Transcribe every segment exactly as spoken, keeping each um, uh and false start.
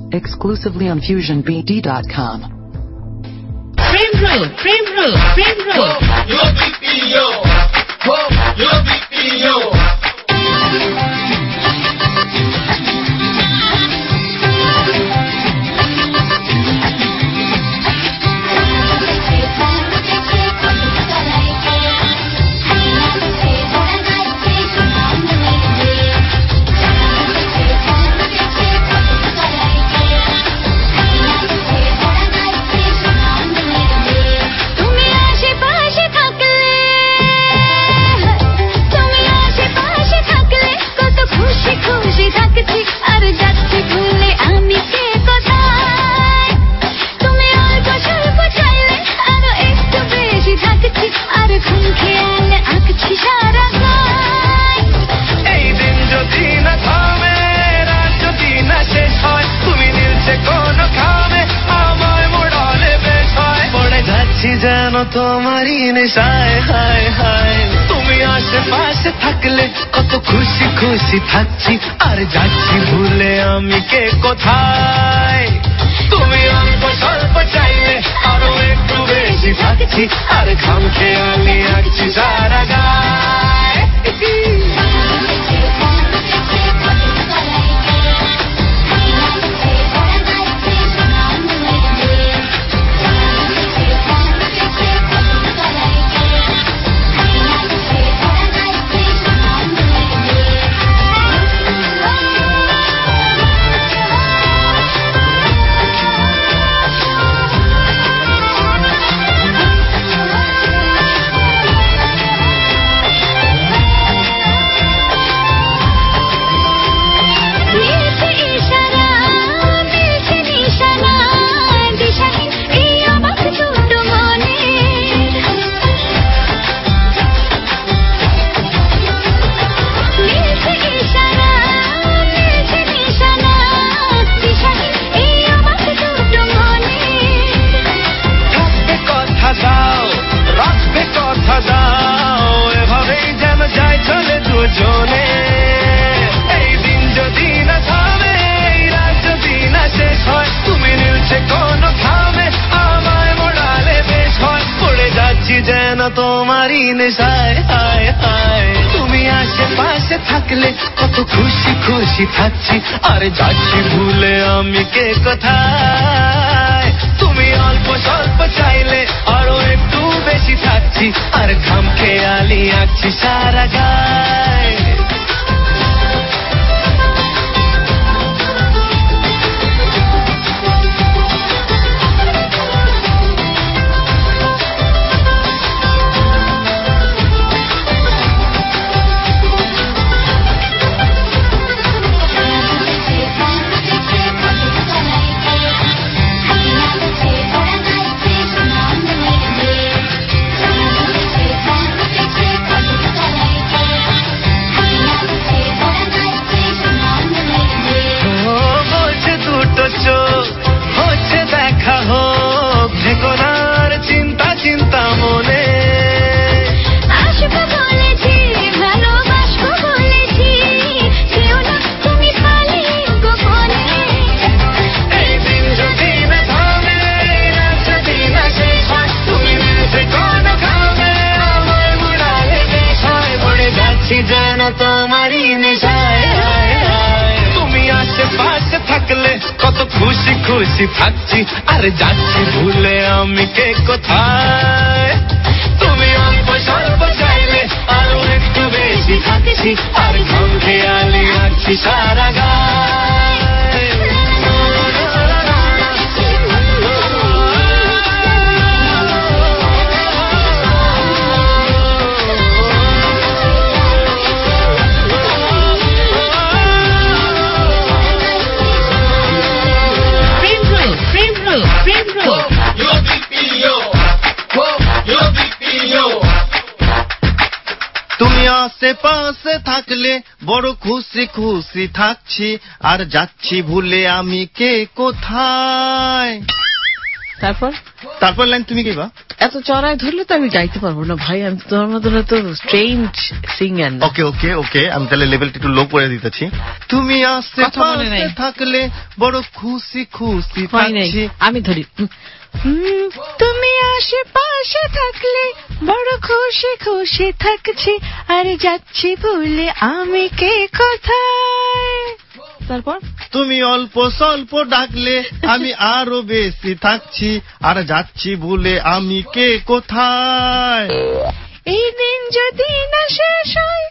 exclusively on fusion b d dot com. Frame roll, frame roll, frame roll. Yo B P O, yo B P O. তোমারই নেশায় হায় হায় তুমি আশেপাশে থাকলে কত খুশি খুশি থাকছি আর যাচ্ছি ভুলে আমি কে কোথায় তুমি অল্প স্বল্প চাইলে আরো একটু বেশি থাকছি আর খাম খেয়ালি আছি সারা গায় তোমারই নেশায় হায় হায় তুমি আশেপাশে থাকলে কত খুশি খুশি থাকছি আর যাচ্ছি ভুলে আমি কে কোথায় তুমি অল্প স্বল্প চাইলে আরো একটু বেশি থাকছি আর খাম খেয়ালি আছি সারা গায় তোমারই নেশায় তুমি আশেপাশে থাকলে কত খুশি খুশি থাকছি আর যাচ্ছি ভুলে আমি কে কোথায় তুমি অল্প স্বল্প চাইলে আরো একটু বেশি থাকছি আর খাম খেয়ালি আছি সারা গায় তুমি আশেপাশে থাকলে বড় খুশি খুশি থাকছি আর যাচ্ছি ভুলে আমি কে কোথায় তারপর তারপর লাইন তুমি গাইবা। এত চড়াই ধরলে তো আমি গাইতে পারবো না ভাই, আমি তোমার মতন তো স্ট্রেঞ্জ সিঙ্গার। ওকে ওকে ওকে আমি তাহলে লেভেলটা একটু লো করে দিতেছি। তুমি আশেপাশে থাকলে বড় খুশি খুশি থাকছি। আমি ধরি, তুমি আশেপাশে থাকলে বড় খুশি খুশি থাকছি, আরে যাচ্ছি ভুলে আমি কে কোথায়। তারপর তুমি অল্প স্বল্প ডাকলে আমি আরো বেশি থাকছি, আর যাচ্ছি ভুলে আমি কে কোথায়। এই দিন যদি না শেষ হয়,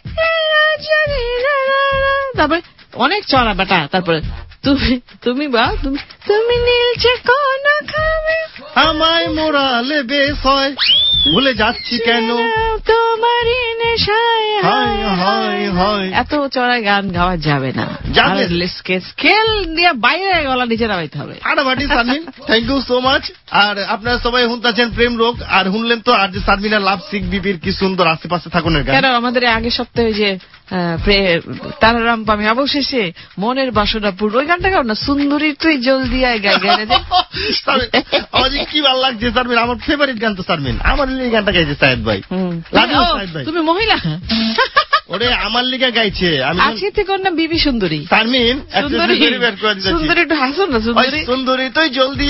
তারপরে অনেক চড়া বেটা। তারপরে তুমি তুমি বা তুমি তুমি নীলচে কোন খাবে, আমায় মোড়ালে বেশ হয়, ভুলে যাচ্ছি কেন তোমারই নেশায়। হায় হায় হায়। এত চড়ায় গান গাওয়া যাবে না, যাবে স্কেল দিয়ে বাইরে গলা নিচে নামাইতে হবে। ফাটাফাটি Sharmin, thank you so much. আর আপনারা সবাই শুনতেছেন প্রেম রোগ, আর শুনলেন তো আর যে সারমিনা লাভ সিক বিপির কি সুন্দর আশেপাশে থাকুনের গান। কেন আমাদের আগের সপ্তাহে যে তারারাম পামি অবশেষে মনের বাসনা পূর্ণ, ওই গানটা গাও না, সুন্দরী তুই জলদি আয় গাই গানে। আমার কি ভালো লাগছে সারমিন, আমার ফেভারিট গান তো সারমিন, আমার এই গানটা গাইছে সাহেদ ভাই। তুমি মহিলা? ওরে আমার লিগা গাইছে। আমি আজকে থেকে না বিবি সুন্দরী সারমিন, সুন্দরী সুন্দরী একটু হাসো না। সুন্দরী সুন্দরী তুই জলদি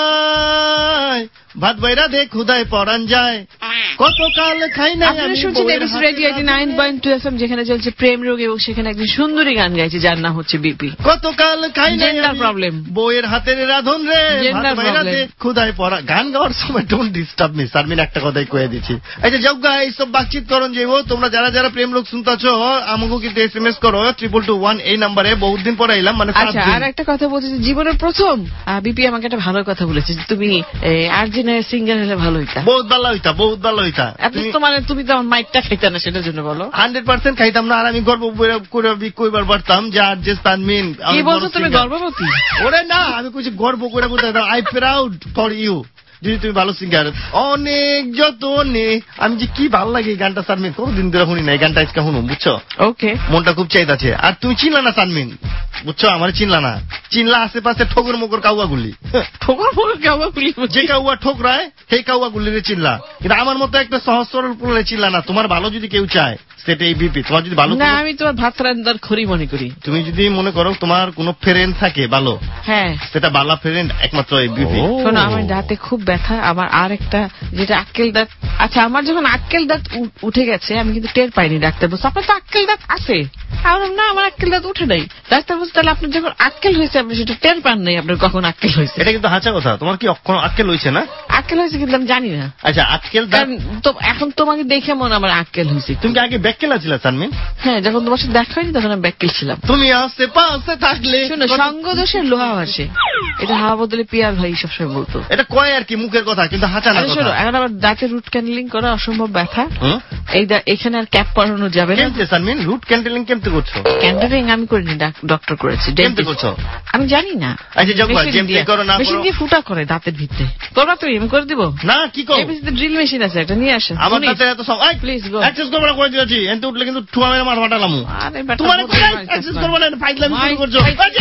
আয়, ভাত বাইরা দে খুদায় পরান যায়, কত কাল খাই না। আপনারা শুনছেন ABC radio eighty nine point two FM, যেখানে চলছে প্রেম রোগ, এবং সেখানে একজন সুন্দরী গান গাইছে যার নাম হচ্ছে বিপি। কত কাল খাই না, জেন্ডার প্রবলেম, বউয়ের হাতের রাধন রে, ভাত বাইরা দে খুদায় পরা। গান গাওয়ার সময় ডোন্ট ডিস্টার্ব মি সারমিন, একটা কথাই কয়ে দিচ্ছি। আচ্ছা যাও গা, এইসব বাতচিত করন যে ও তোমরা যারা যারা প্রেম রোগ শুনতেছো আমাকে কিন্তু এসএমএস করো ট্রিপল টু ওয়ান এই নাম্বারে। বহুত দিন পরে এলাম, মানে আচ্ছা আর একটা কথা বলছি, জীবনের প্রথম বিপি আমাকে একটা ভালো কথা বলেছে, তুমি আর্জেন্টিনার সিঙ্গার হলে ভালো হইতা। বহুত ভালো হইতা, বহুত ভালো হইতা। মানে তুমি তো আমার মাইকটা খাইতা না, সেটার জন্য বলো। হান্ড্রেড পার্সেন্ট খাইতাম না, আর আমি গর্ব করে কইবার পারতাম যে আর যে সানমিন। কি বলছো তুমি, গর্ভবতী? ওরে না, আমি কইছি গর্ব করে বলতে, আই প্রাউড ফর ইউ, যদি তুমি ভালো সিঙ্গার। অনেক যতনে আমি যে কি ভালো লাগে এই গানটা সানমিন, কোনদিন ধরে শুনি না, এই গানটা আজকে শুনুন বুঝছো। ওকে, মনটা খুব চাইতাছে। আর তুমি চিনলা না সানমিন, বুঝছো, আমার চিনলা না, চিনলা আশেপাশে ঠোকর মকর কাউয়া গুলি, ঠোকর মকর কাউয়া গুলি, যে কাউয়া ঠোকরায় সেই কাউয়া গুলিরে চিনলা, কিন্তু আমার মতো একটা সহজ সরল পুরো চিনলা না। তোমার ভালো যদি কেউ চায় সেটা এই বিপি, তোমার যদি ভালো না, আমি তোমার ভাত রান্নার খড়ি মনে করি। তুমি যদি মনে করো তোমার কোন ফ্রেন্ড থাকে ভালো, হ্যাঁ সেটা ভালো ফ্রেন্ড একমাত্র এই বিপি। শোনো, আমার দাঁতে খুব ব্যথা, আমার আর একটা যেটা আক্কেল দাঁত। আচ্ছা, আমার যখন আক্কেল দাঁত উঠে গেছে আমি কিন্তু টের পাইনি। ডাক্তার বলছে আপনার তো আক্কেল দাঁত আছে। না, আমার আক্কেল দাঁত উঠে নাই। ডাক্তার বলছে তাহলে আপনার যখন আক্কেল হয়েছে আপনি সেটা টের পান নাই, আপনার কখন আক্কেল হয়েছে। এটা কিন্তু হাঁচা কথা, তোমার কি অক্ষণ আক্কেল হয়েছে না? আক্কেল হয়েছে কিন্তু আমি জানি না। আচ্ছা, আক্কেল দাঁত তো এখন তোমাকে দেখে মনে আমার আক্কেল হয়েছে। তুমি কি আগে ব্যাককেলা ছিল সানমিন? হ্যাঁ, যখন তোমার সাথে দেখা হয়নি তখন আমি ব্যাককেল ছিলাম। তুমি আশেপাশে থাকলে শোনো, সঙ্গ দোষের লোহা আসে, এটা হাওয়া বদলে পিয়ার ভাই সবসময় বলতো। এটা কয় আর কি মুখের কথা, কিন্তু হাঁচা না। শোনো, এখন আবার দাঁতের রুট ক্যানেলিং করা অসম্ভব ব্যথা, এই এখানে আর ক্যাপ পরানো যাবে না। কেমতে সানমিন রুট ক্যানেলিং কেমতে করছো? ক্যান্ডেলিং আমি করিনি, ডক্টর করেছে। কেমতে করছো আমি জানি না। আচ্ছা যাও, যেমতে করো না, মেশিন দিয়ে ফুটা করে দাঁতের ভিতরে করবা তুমি, আমি করে দিব না। কি করো? এবিসিতে ড্রিল মেশিন আছে, একটা নিয়ে আসেন। আমার দাঁতে এত সব আই প্লিজ গো, অ্যাক্সেস করব না, করে দিয়েছি। এন্তে উঠলে কিন্তু ঠুয়া মেরে মার ফাটালামু। আরে বেটা, তোমার অ্যাক্সেস করব না, ফাইজলামি শুরু করছো।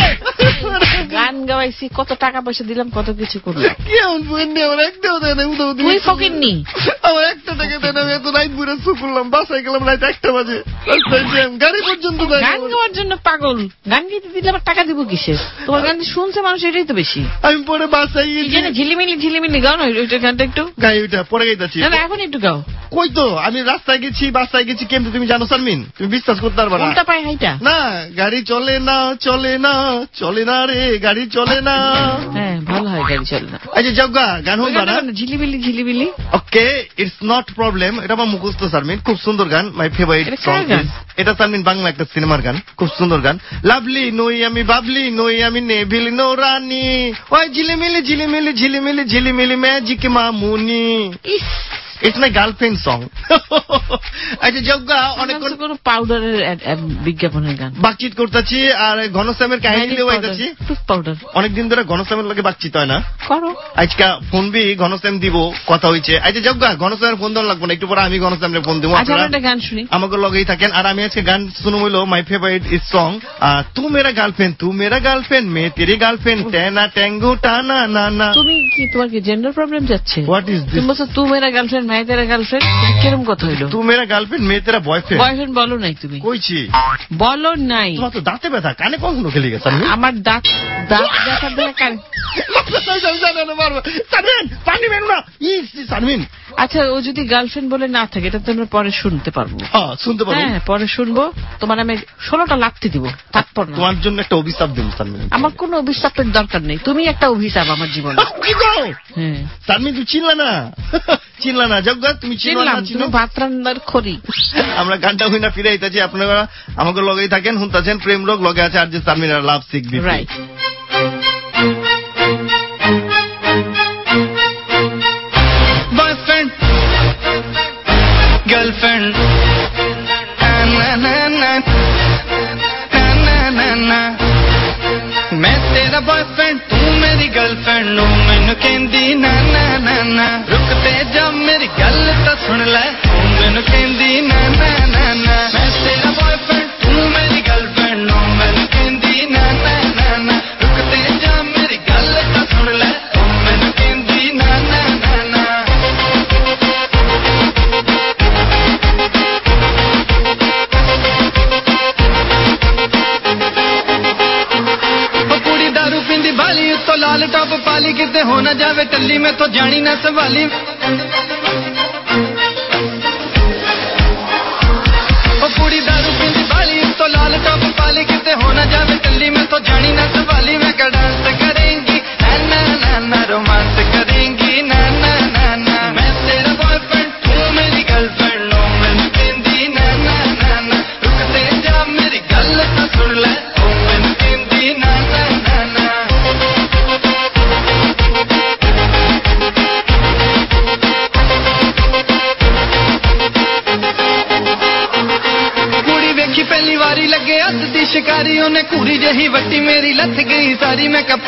গান গাওয়াইছি, কত টাকা পয়সা দিলাম, কত কিছু করলাম। কি এমন বুঝনি, আমার একটাও দেয় না। উদো তুই ফকিরনি, আমার একটা টাকা দেয় না। আমি এত রাত ঘুরে শু করলাম, বাসায় গেলাম রাত একটা বাজে, গাড়ি পর্যন্ত গান গাওয়ার জন্য পাগল। গান গাইতে দিলে আবার টাকা দিব কিসের? তোমার গান শুনছে মানুষ, এটাই তো বেশি। আমি পরে বাসায় গেছি, ঝিলিমিলি ঝিলিমিলি গাও না ওইটা গানটা, একটু গাই ওইটা পরে গাইতেছি। না, এখন একটু গাও। কই তো আমি রাস্তায় গেছি, বাসায় গেছি, কেমন তুমি জানো সানমিন? তুমি বিশ্বাস করতে পারবা না। উল্টা পায় হাইটা না, গাড়ি চলে না, চলে না, চলে না রে, গাড়ি চলে না। হ্যাঁ, ভালো হয় গাড়ি চলে না। আচ্ছা জগা, গান হইবা না? ঝিলিমিলি ঝিলিমিলি, ওকে, ইটস নট প্রবলেম। এটা আমার মুখস্থ সানমিন, খুব সুন্দর গান, মাই ফেভারিট সং। এটা সানমিন বাংলা একটা সিনেমার গান, খুব সুন্দর গান। লাভলি নই আমি, বাবলি নই আমি, নেভিল নো রানী, ওই ঝিলিমিলি ঝিলিমিলি ঝিলিমিলি ঝিলিমিলি ম্যাজিক মামুনি। ইস ইটস মাই গার্লফ্রেন্ড সং। আচ্ছা যজ্ঞা অনেক কোনো পাউডারের বিজ্ঞাপনের গান বাকচিত করতেছি আর ঘনশ্যামের কাহিনী লিয়ে আইতাছি। পাউডার অনেকদিন ধরে ঘনশ্যামের লগে বাকচিত হয় না করো, আজকে ফোন বি ঘনশ্যাম দিব কথা হইছে। আচ্ছা যজ্ঞা ঘনশ্যামের ফোন দেওয়া লাগবে না, একটু পরে আমি ঘনশ্যামের ফোন দিব। আচ্ছা একটা গান শুনি, আমাকে লগেই থাকেন। আর আমি আজকে গান শুনো হইলো মাই ফেভারিট ইজ সং তু মেরা গার্লফ্রেন্ড তু মেরা গার্লফ্রেন্ড মে তেরি গার্লফ্রেন্ড টেনা ট্যাঙ্গো টানা না না। তুমি কি তোমার কি জেন্ডার প্রবলেম যাচ্ছে? What is this? তুমি বলছো তু মেরা গার্লফ্রেন্ড মে তেরা গার্লফ্রেন্ড, কিরকম কথা হইলো? তু মেরা গার্লফ্রেন্ড মে তেরা বয়ফ্রেন্ড। বয়ফ্রেন্ড বলো নাই তুমি? কইছি বলো নাই। তোমার তো দাঁতে ব্যথা, কানে কখনো খেলে গেছে? আমার দাঁত দাঁত ব্যথা দেখে কানে। পানি বেরো না সারমিন। আচ্ছা ও যদি গার্লফ্রেন্ড বলে না থাকে এটা তো আমরা পরে শুনতে পারবো। হ্যাঁ শুনতে পারবো, হ্যাঁ পরে শুনবো। তোমার আমি ষোলোটা লাথি দিব, তারপর না তোমার জন্য একটা অভিশাপ দেব সারমিন। আমার কোনো অভিশাপের দরকার নেই, তুমি একটা অভিশাপ আমার জীবনে। হ্যাঁ সারমিন তুই চিনলা না, চিনলা না যজ্ঞা, তুমি চিনলা না? তুমি ভাত রান্নার খড়ি। আমরা গানটা হই না ফিরে আইতাছি, আপনারা আমাকে লগেই থাকেন, শুনতাছেন প্রেম লোক, লগে আছে আর যে সারমিন আর লাভ শিখবি। রাইট বয়ফ্রেন্ড গার্লফ্রেন্ড না না না না না না मैं तेरा बॉयफ्रेंड तू मेरी गर्लफ्रेंड नो मैनू कहंदी ना ना ना ना रुकते जा मेरी गल तां सुन ले तू मैनू कहंदी ना ना ना ना मैं तेरा बॉयफ्रेंड तू मेरी गर्लफ्रेंड नो मैनू कहंदी ना ना ना ना रुकते जा मेरी गल तां सुन ले तू मैनू कहंदी ना ना ना ना दारू पींदी बाली तो लाल टॉप पाली किते हो ना जावे टल्ली में तो जानी ना सवाली ओ पूरी दारू पींदी बाली तो लाल टॉप पाली किते हो ना जावे टल्ली में तो जानी ना सवाली मैं का डांस करेंगी ना ना ना ना रोमांस करेंगी ना ना ना ना मैं तेरा बॉयफ्रेंड तू मेरी गर्लफ्रेंड नो मैनू कहंदी ना ना ना ना रुकते जा मेरी गल तां सुन ले ओ मैनू कहंदी ना ना ना ना कुड़ी वेखी पहली वारी लगे हथ दी शिकारी उन्हें कुड़ी जही वट्टी मेरी लथ गई सारी मैं कप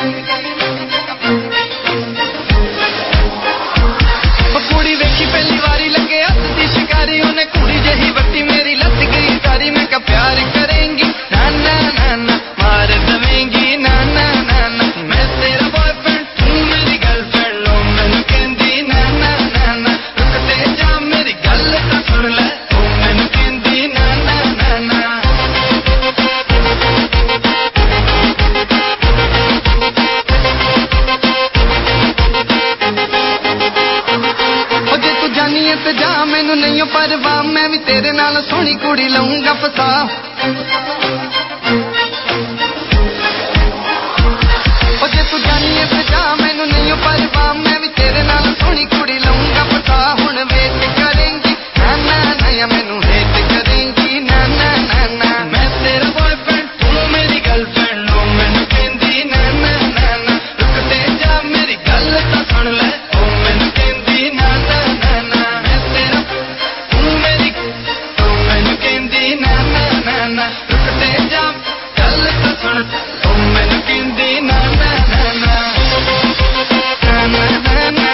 कुड़ी वेखी पहली वारी लगे हथ दी शिकारी उन्हें कुड़ी जही वट्टी मेरी लथ गई सारी मैं का प्यार करेंगी ना ना ना ना मार दवेंगी ना ना ना ना मैं तेरा बॉयफ्रेंड तू मेरी गर्लफ्रेंड लो मैनू कहंदी ना ना ना ना रुकते जा मेरी गल तां सुन ले तू मैनू कहंदी ना ना ना ना जे तू जानी है ते जा मैनू नहीं परवाह मैं भी तेरे नाल सोहनी कुड़ी लऊंगा फसा जे तू जानी है ते जा मैनू नहीं परवाह मैं भी तेरे नाल सोहनी कुड़ी लऊंगा फसा हुण वेट करेंगी ना ना ना या मैनू हेट करेंगी ना ना ना ना मैं तेरा बॉयफ्रेंड तू मेरी गर्लफ्रेंड नो मैनू कहंदी ना ना ना ना रुकते जा मेरी गल तां सुन ले ओ मैनू कहंदी ना ना ना ना मैं तेरा तू मेरी तू मैनू कहंदी ना ना ना ना रुकते जा गल तां सुन ओ मैनू कहंदी ना ना ना ना ना ना ना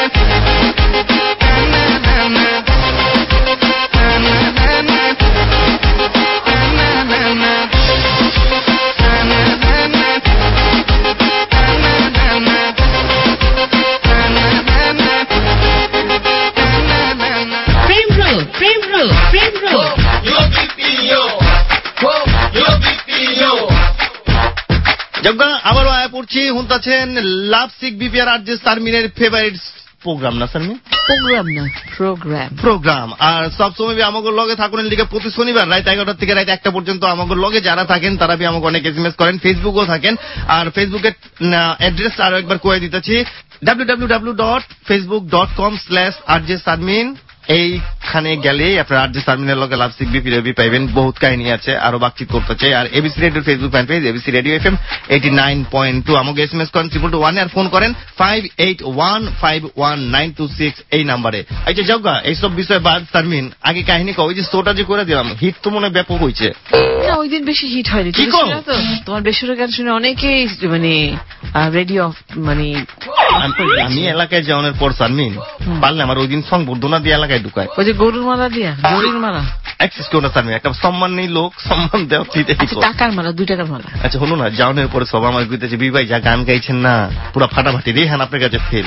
প্রেম রোগ প্রেম রোগ প্রেম রোগ Yo B P O, whoa, yo B P O. যজ্ঞা আবারও আয়া পড়ছি, শুনতাছেন লাভ সিক বিপিআর আর যে সারমিনের ফেভারিট প্রোগ্রাম না সারমিন? প্রোগ্রাম না প্রোগ্রাম প্রোগ্রাম। আর সবসময় আমাকে লগে থাকুন লিগে প্রতি শনিবার রাত এগারোটা থেকে রাত একটা পর্যন্ত আমাকে লগে যারা থাকেন তারা বি আমাকে অনেক এসএমএস করেন, ফেসবুকও থাকেন। আর ফেসবুকের অ্যাড্রেস আরো একবার কয়ে দিতেছি W W W dot Facebook dot com slash R J Sharmin এইখানে গেলে আপনার আর যে সার্মিনের লগে লাভসিক বিপি রবি পাইবেন, বহুত কাহিনী আছে, আরো বাতচিত করতে চাই। আর এবিসি রেডিওর Facebook fan page ABC radio FM eighty nine point two, আমাকে এসএমএস করেন ট্রিপল টু ওয়ান আর ফোন করেন five eight one five one nine two six এই নাম্বারে। আচ্ছা যাওগা এইসব বিষয় বাদ সার্মিন, আগে কাহিনী কও, ওই যে শোটা যে করে দিলাম হিট তো মনে ব্যাপক হয়েছে না? ওই দিন বেশি হিট হয়নি। কি কও? তো তোমার বেসুরের গান শুনে অনেকেই মানে রেডিও মানে আমি এলাকায় যাওয়ানোর পর সার্মিন পারলে আমার ওই দিন সংবর্ধনা দিয়ে এলাকায় ঢুকায়, ওই যে গরুর মালা দিয়া গরুর মালা অ্যাক্সেস কেউ না সার্মিন, একটা সম্মান নেই লোক সম্মান দেওয়া টাকার মালা, দুই টাকার মালা। আচ্ছা হলো না, যাওয়ানোর পরে সব আমার কইতেছে বি ভাই যা গান গাইছেন না পুরো ফাটাফাটি, রেহান আপনার কাছে ফেল।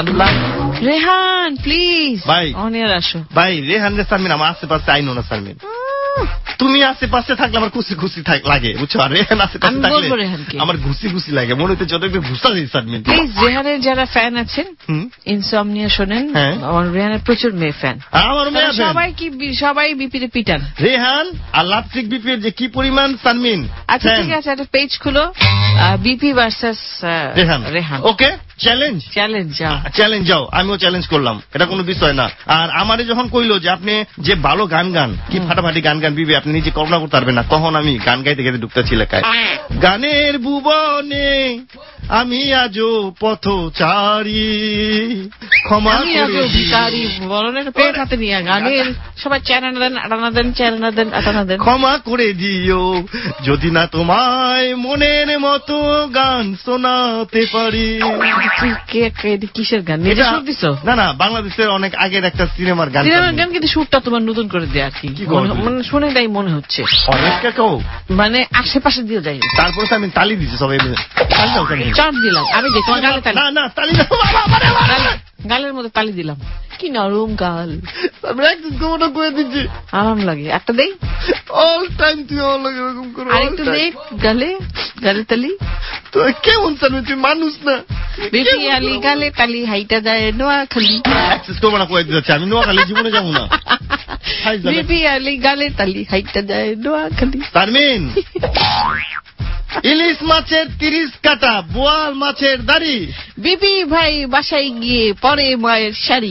রেহান প্লিজ ভাই অনিয়ার আসো ভাই, রেহান রে সার্মিন আমার আশেপাশে আইনো না সার্মিন, তুমি আশেপাশে থাকলে আমার খুশি খুশি লাগে বুঝছো, আর রেহান আশেপাশে থাকলে আমার ঘুষি ঘুষি লাগে, মনে হচ্ছে যত একটু ঘুষা দিই সার্মিন। প্লিজ রেহানের যারা ফ্যান আছেন ইনসমনিয়া শোনেন, আমার রেহানের প্রচুর মেয়ে ফ্যান, আমার মেয়ে সবাই কি সবাই বিপিতে পিটান রেহান আর লাভসিক বিপির যে কি পরিমাণ সার্মিন। আচ্ছা ঠিক আছে, একটা পেজ খুলো BP versus Rehan Rehan okay challenge challenge যাও চ্যালেঞ্জ যাও আমিও চ্যালেঞ্জ করলাম, এটা কোনো বিষয় না। আর আমারে যখন কইলো যে আপনি যে ভালো গান গান কি ফাটাফাটি গান গান বিবি আপনি নিজে কল্পনা করতে পারবেন না, তখন আমি গান গাইতে গাইতে ঢুকতেছি লেখায়, গানের ভুবনে আমি আজও পথচারী ক্ষমা করে ভিখারি বলনের পেট হাতে নিয়ে গানের সবাই চ্যানেল দেন আটানা দেন চ্যানেল দেন আটানা দেন, ক্ষমা করে দিও যদি না তোমায় মনের মতো গান শোনাতে পারি। কিসের গান নিজে সুর দিছো? না না, বাংলাদেশের অনেক আগের একটা সিনেমার গান, সিনেমার গান কিন্তু সুরটা তোমার নতুন করে দেয়া কি মানে শুনে তাই মনে হচ্ছে অনেকটা কেউ মানে আশেপাশে দিয়ে যাই, তারপরে আমি তালি দিচ্ছি সবাই চাপ দিলাম আমি দেখি গালে তালি, না না তালি গালের মধ্যে তালি দিলাম, কি নরম গাল করে দিচ্ছি আরাম লাগে, একটা দেই অল টাইম তুই অল এরকম করো, আরেকটু দেই গালে গালে তালি, তো কেমন সামনে তুই মানুষ না বেশি আলি গালে তালি হাইটা যায় নোয়াখালী, অ্যাক্সেস করবো না কয়ে দিচ্ছে আমি নোয়াখালী জীবনে যাবো না, বেবি আলি গালে তালি হাইটা যায় নোয়াখালী। তারমিন ইলিশ মাছের তিরিশ কাটা বোয়াল মাছের দাড়ি, বিপি ভাই বাসায় গিয়ে পরে মায়ের শাড়ি,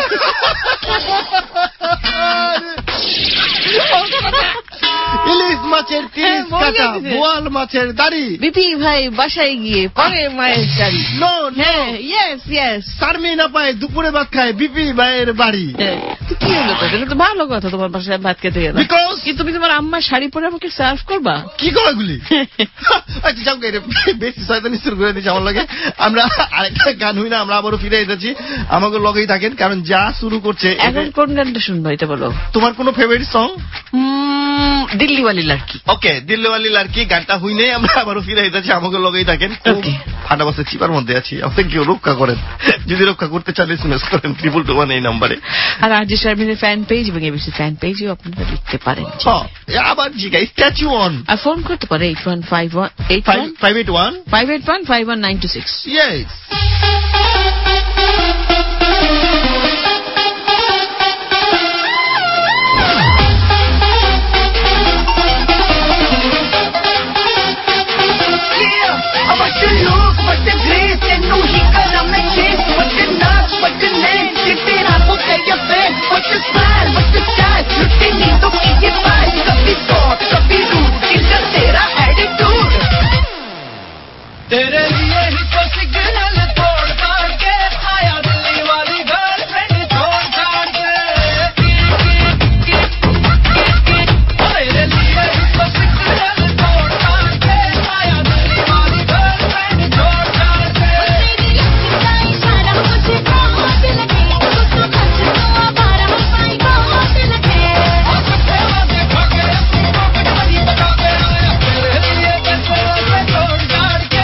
ইলিশ মাছের তিরিশ কাটা বোয়াল মাছের দাড়ি, বিপি ভাই বাসায় গিয়ে পরে মায়ের শাড়ি। নো হ্যাঁ ইয়েস ইয়েস সার্মিন আপায় দুপুরে ভাত খায় বিপি ভাইয়ের বাড়ি। কি হলো তো, তো ভালো কথা তোমার বাসায় ভাত খেতে গেলে, কি তুমি তোমার আম্মার শাড়ি পরে আমাকে সার্ভ করবা? কি করে গুলি আচ্ছা যাও বেশি শয়তানি শুরু করে দিচ্ছি আমার লগে, আমরা আরেকটা গান হই না, আমরা আবারও ফিরে এসেছি, আমাকে লগেই থাকেন কারণ যা শুরু করছে। এখন কোন গানটা শুনবো এটা বলো, তোমার কোন ফেভারিট সং? দিল্লিওয়ালি লড়কি। ওকে দিল্লিওয়ালি লড়কি গানটা হই নেই, আমরা আবারও ফিরে এসেছি, আমাকে লগেই থাকেন। ফাটা বসে চিপার মধ্যে আছি, আমাকে কেউ রক্ষা করেন, যদি রক্ষা করতে চান এসএমএস করেন ট্রিপল টু ওয়ান এই নাম্বারে। আর আজ শারমিনের ফ্যান পেজ এবং এবিসি ফ্যান পেজেও আপনারা লিখতে পারেন, আবার জিগাই স্ট্যাচু অন, আর ফোন করতে পারে eight one five one eight five eight one five eight one five one nine two six. Yes तेरे लिए ही तो सिग्नल तोड़ ताड़ के आया दिल्ली वाली गर्लफ्रेंड छोड़ छाड़ के, तेरे लिए ही तो सिग्नल तोड़ ताड़ के आया दिल्ली वाली गर्लफ्रेंड छोड़ छाड़ के। तेरी लड़की का इशारा मुझे बहुत लगे, उसको खर्च तो आवारा पाई बहुत लगे, देखो के पॉकेट मनी बचा के आया तेरे लिए गर्लफ्रेंड छोड़ छाड़ के।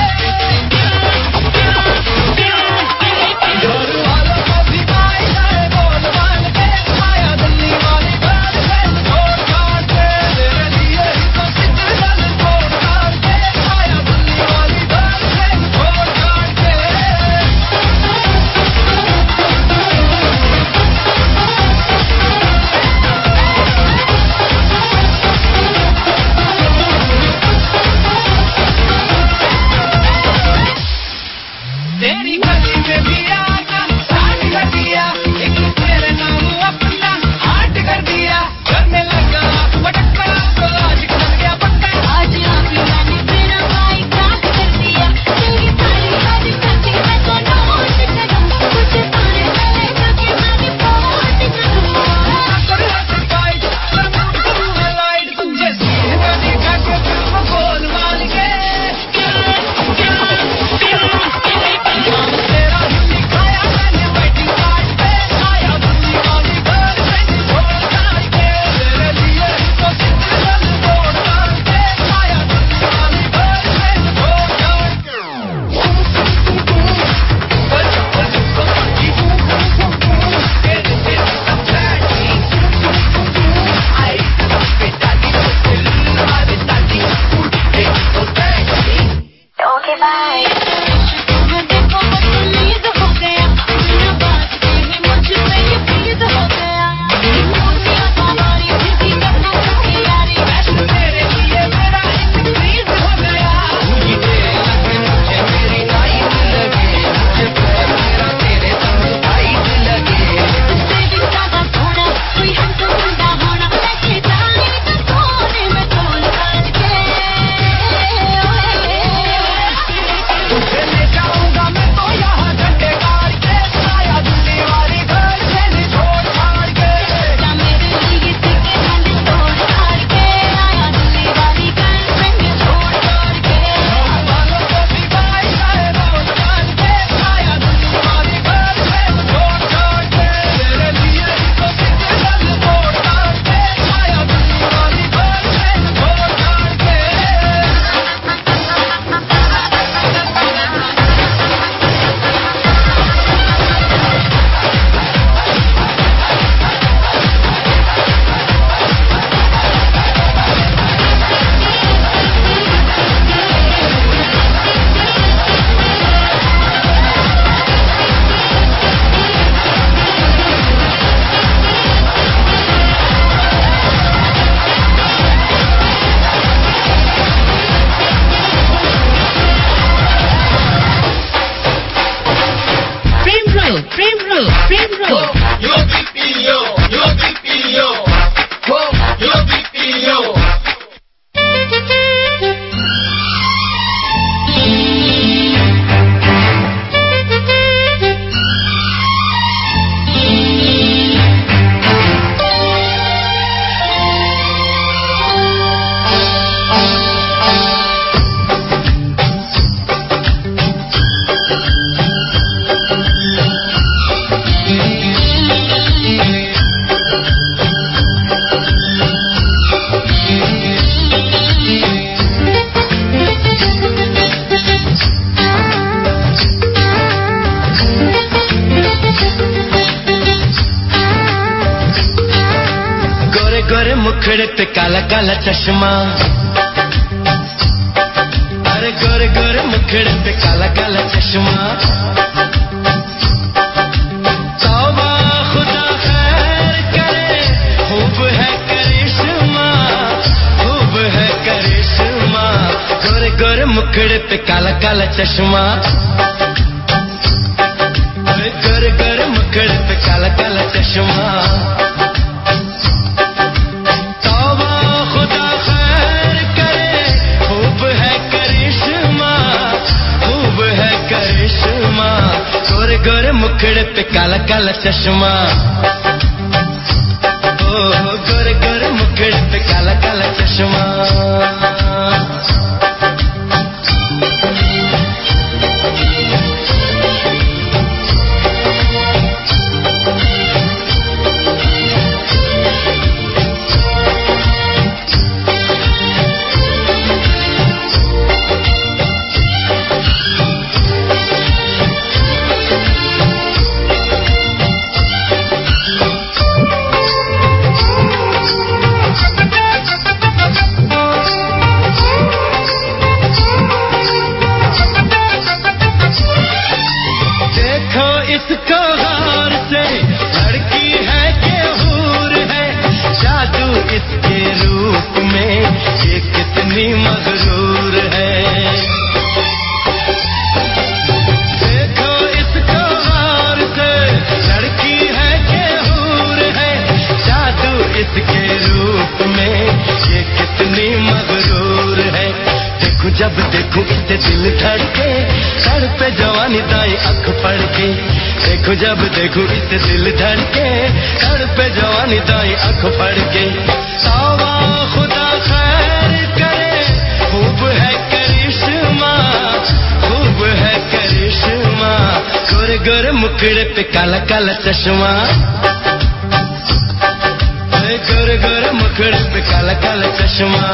तेरी गली में भी आना सारी हटिया, एक तेरे नाम अपना प्रेम रोल प्रेम roll Yo B P O, yo B P O, whoa, yo B P O. मुखड़े पे काला काला चश्मा अरे गोरे गोरे मुखड़े पे काला काला चश्मा तौबा खुदा खैर करे खूब है करिश्मा खूब है करिश्मा गोरे गोरे मुखड़े पे काला काला चश्मा गोरे गोरे मुखड़े पे काला काला चश्मा गोरे मुखड़े पे काला काला चश्मा ओ गोरे गोरे मुखड़े पे काला काला चश्मा मगरूर है देखो इसको हार से लड़की है के हूर है जादू इसके रूप में ये कितनी मगरूर है देखो जब देखो इसे दिल धड़के सर पे जवानी दाई आँख पड़ के देखो जब देखो इसे दिल धड़के सर पे जवानी दाई आँख पड़ के तौबा खुदा खैर करे खूब है करिश्मा खूब है करिश्मा गोरे गोरे मुखड़े पे काला काला चश्मा गोरे गोरे मुखड़े पे काला काला चश्मा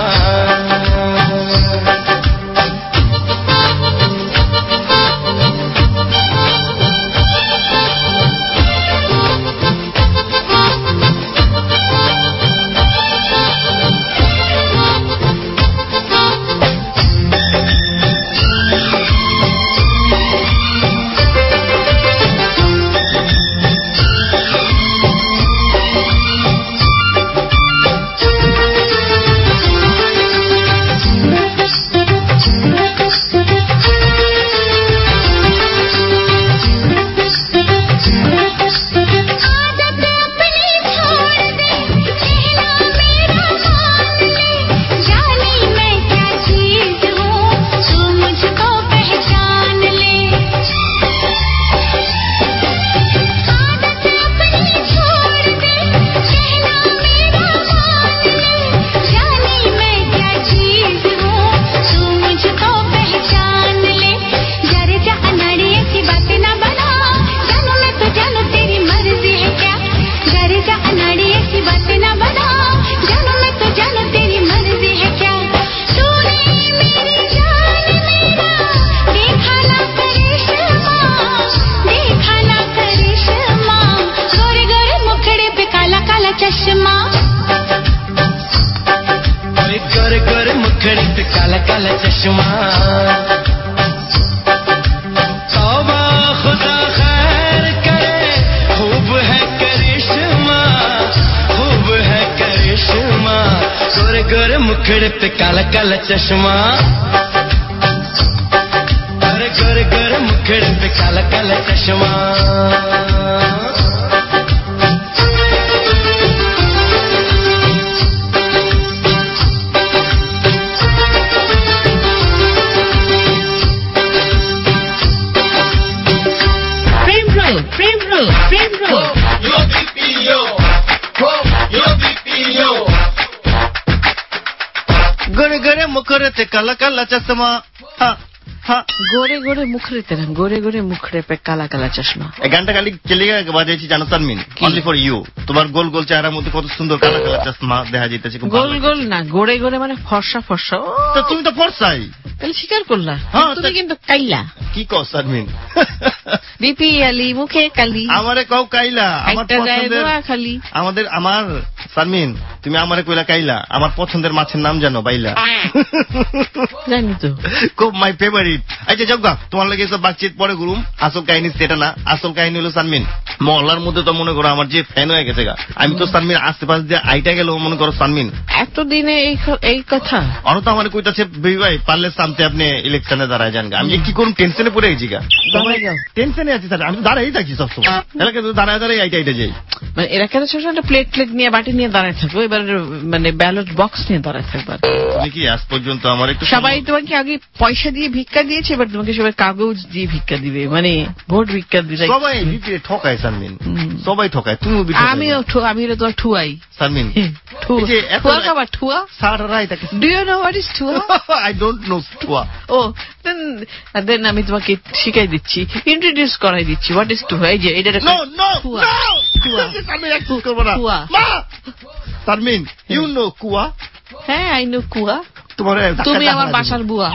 तौबा खुदा खैर करे खूब है करिश्मा खूब है करिश्मा गोरे गोरे मुखड़े पे काला काला चश्मा गोरे गोरे मुखड़े पे काला काला चश्मा Frame roll, frame roll. Yo B P yo, yo B P yo. গরে গরে মুখরেতে কালা কালা চশমা হ্যাঁ হ্যাঁ গোরে গোরে মুখরে তেরা গোরে গোরে মুখরে পে কালা কালা চশমা। এই গানটা খালি কেলে বাজাইছি জানো তানমিন, অনলি ফর ইউ। তোমার গোল গোল চেহারার মধ্যে কত সুন্দর কালা কালা চশমা দেখা যাইতেছে। গোল গোল না, গোরে গোরে মানে ফর্সা ফর্সা। তো তুমি তো ফর্সাই, তাহলে স্বীকার করলা। হ্যাঁ, তুমি কিন্তু কাইলা। কি কও তানমিন? বিপি আলি মুখে কালি, আমারে কও কাইলা। আমার পছন্দের খালি আমাদের আমার তানমিন, তুমি আমারে কইলা কাইলা। আমার পছন্দের মাছের নাম জানো? বাইলা। জানি তো, খুব মাই ফেভারিট। আচ্ছা জগ্গা, তোমার লাগে সব বাতচিত পরে গুরুম। আসল কাহিনী সেটা না, আসল কাহিনী হলো সানমিন মহল্লার মধ্যে তো মনে করো আমার যে ফ্যান হয়ে গেছে গা। আমি তো সানমিন আশেপাশে দিয়ে আইটা গেল মনে করো সানমিন এতদিনে এই এই কথা অন তো আমার কইতাছে ভাই পারলে সামতে আপনি ইলেকশনে দাঁড়ায় যান গা। আমি কি করুম, টেনশনে পড়ে গেছি গা। টেনশনে আছি স্যার, আমি দাঁড়াই থাকি সবসময় এলাকায়, দাঁড়ায় দাঁড়াই আইটা আইটা যাই। মানে এরা কেন সবসময় প্লেট প্লেট নিয়ে বাটি নিয়ে দাঁড়ায় থাকবো, এবার মানে ব্যালট বক্স নিয়ে দাঁড়ায় থাকবো। তুমি কি আজ পর্যন্ত আমার একটু সবাই তোমাকে আগে পয়সা দিয়ে ভিক্ষা দিয়েছে, এবার তোমাকে সবাই কাগজ দিয়ে ভিক্ষা দিবে, মানে ভোট ভিক্ষা দিবে। সবাই বিপিএ ঠকায় সানমিন, সবাই ঠকায়। তুমি আমিও আমি তোমার ঠুয়াই সানমিন। ঠুয়া খাবার ঠুয়া সারা রাই থাকে। Do you know what is ঠুয়া? আই ডোন্ট নো ঠুয়া। ও দেন দেন আমি তোমাকে শিখাই দিচ্ছি, ইন্ট্রোডিউস করাই দিচ্ছি হোয়াট ইজ ঠুয়া। এই যে এটা নো নো ঠুয়া ঠুয়া আমি এক্সেস করব না। ঠুয়া সানমিন ইউ নো কুয়া? হ্যাঁ আই নো কুয়া। তোমার তুমি আমার বাসার বুয়া।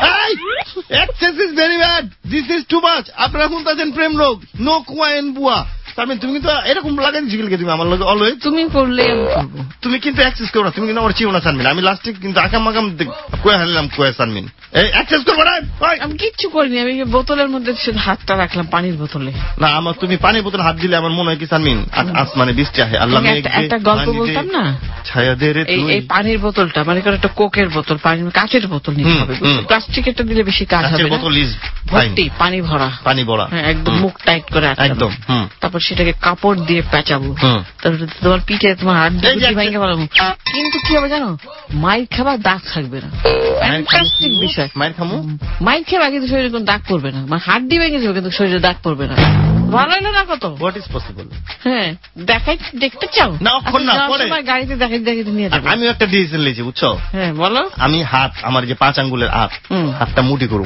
Excess is very bad, this is too much. আপনারা শুনতেছেন প্রেম রোগ, নো কুয়া এন্ড বুয়া। তারপরে তুমি কিন্তু এরকম লাগাই দিচ্ছি তুমি আমার লগে অলওয়েজ। তুমি করলে আমি করবো। তুমি কিন্তু অ্যাক্সেস করো না, তুমি কিন্তু আমার চিও না সানমিন। আমি লাস্টে কিন্তু আকাম মাকাম কয়ে হারলাম কয়ে সানমিন। এই অ্যাক্সেস করবো না। আমি কিচ্ছু করিনি, আমি বোতলের মধ্যে শুধু হাতটা রাখলাম পানির বোতলে। না আমার তুমি পানির বোতলে হাত দিলে আমার মনে হয় কি সানমিন আসমানে বৃষ্টি আহে। আল্লাহ একটা গল্প বলতাম না, ছায়া দে রে। এই পানির বোতলটা মানে করে একটা কোকের বোতল, পানির কাচের বোতল নিতে হবে। প্লাস্টিকেরটা দিলে বেশি কাজ হবে না। বোতল ইজ ভর্তি পানি ভরা, পানি ভরা, হ্যাঁ একদম মুখ টাইট করে একদম। তারপর সেটাকে কাপড় দিয়ে পেঁচাবো, তারপরে তোমার পিঠে তোমার হাত দিয়ে ভেঙে ফেলাবো। কিন্তু কি হবে জানো, মাইর খাবার দাগ থাকবে না। ফ্যান্টাস্টিক বিষয়। মাইর খাবো, মাইর খেয়ে কিন্তু শরীরে কোনো দাগ পড়বে না, মানে হাড্ডি ভেঙে যাবে কিন্তু শরীরে দাগ পড়বে না। ভালো হলো না কত? What is possible? হ্যাঁ দেখাই, দেখতে চাও না? অক্ষর না পড়ে গাড়িতে দেখাই দেখাইতে নিয়ে যাবো। আমি একটা ডিসিশন নিয়েছি বুঝছো? হ্যাঁ বলো। আমি হাত, আমার যে পাঁচ আঙ্গুলের হাত, হাতটা মুঠি করুম।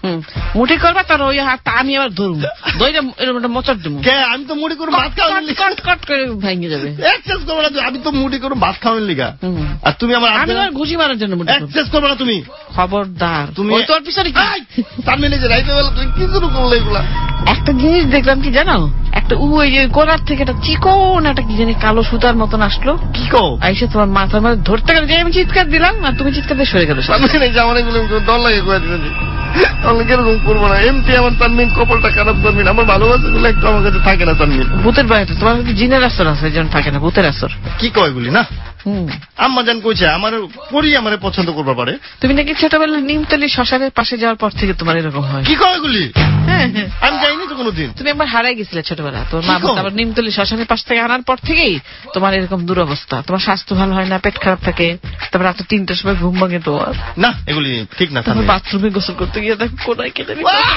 মুঠি করবা, তার ওই হাতটা আমি আবার ধরবো, দইটা এরকম একটা মোচড় দেবো। আমি তো মুঠি করবো ভাত খাওয়ার লিগা, কট কট করে ভেঙে যাবে। অ্যাক্সেস করবো না, আমি তো মুঠি করবো ভাত খাওয়ার লিগা, আর তুমি আমার আমি আর ঘুষি মারার জন্য মুঠি। অ্যাক্সেস করবো না তুমি, খবরদার। তুমি তোর পিছনে কি তার মেনে যে রাইতে বেলা তুমি কি শুরু করলে এগুলা? একটা জিনিস দেখলাম কি জানো, একটা ওই যে কোলার থেকে একটা চিকন একটা কি জানি কালো সুতার মতন আসলো। কি কো? আইসে তোমার মাথার মধ্যে ধরতে গেলে আমি চিৎকার দিলাম, আর তুমি চিৎকার দিয়ে সরে গেলো। আমার এগুলো ডর লাগে করে দিলেন। এরকম করবো না, এমনি আমার তানমিন কপালটা খারাপ করবেন। আমার ভালোবাসা গুলো একটু আমার কাছে থাকে না তানমিন। ভূতের বাড়িতে তোমার জিনের আসর আছে, যেন থাকে না ভূতের আসর। কি কয় গুলি না? আম্মা জান কইছে আমার পরি আমারে পছন্দ করবা পারে। তুমি নাকি ছোটবেলায় নিমতলি শ্মশানের পাশে যাওয়ার পর থেকে তোমার এরকম হয়। কি কয় গুলি? আমি যাইনি তো কোনোদিন। তুমি একবার হারাই গেছিলে ছোটবেলা, তোর মা আবার নিমতলি শ্মশানের পাশ থেকে আনার পর থেকেই তোমার এরকম দুরবস্থা। তোমার স্বাস্থ্য ভালো হয় না, পেট খারাপ থাকে, তারপর রাত তিনটার সময় ঘুম ভাঙে তোমার। না এগুলি ঠিক না। তারপর বাথরুমে গোসল করতে গিয়ে দেখো কোনায় কেটে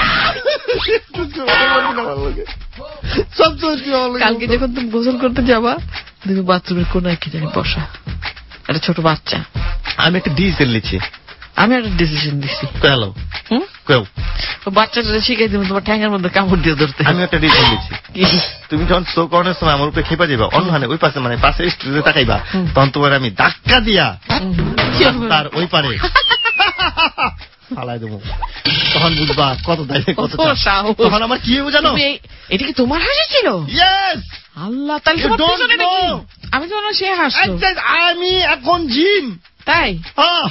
কালকে যখন তুমি গোসল করতে যাবা, তুমি বাথরুমের কোনায় কি জানি বসা একটা ছোট বাচ্চা। আমি একটা ডিসিশন নিচ্ছি, আমি একটা ডিসিশন দিচ্ছি। হ্যালো হুম কেউ বাচ্চাটা শিখাই দিব তোমার ঠ্যাঙের মধ্যে কাপড় দিয়ে ধরতে। আমি একটা ডিসিশন দিচ্ছি, তুমি যখন শো করানোর সময় আমার উপরে খেপা যাবা, অন্য হানে ওই পাশে মানে পাশে স্টুডিওতে তাকাইবা, তখন তোমার আমি ধাক্কা দিয়া তার ওই পারে ফালাই দেবো, তখন বুঝবা কত দায় কত। তখন আমার কি হবে জানো? এটা কি তোমার হাসি ছিল? আল্লাহ, তাহলে আমি তো সে হাসি। আমি এখন জিন, তাই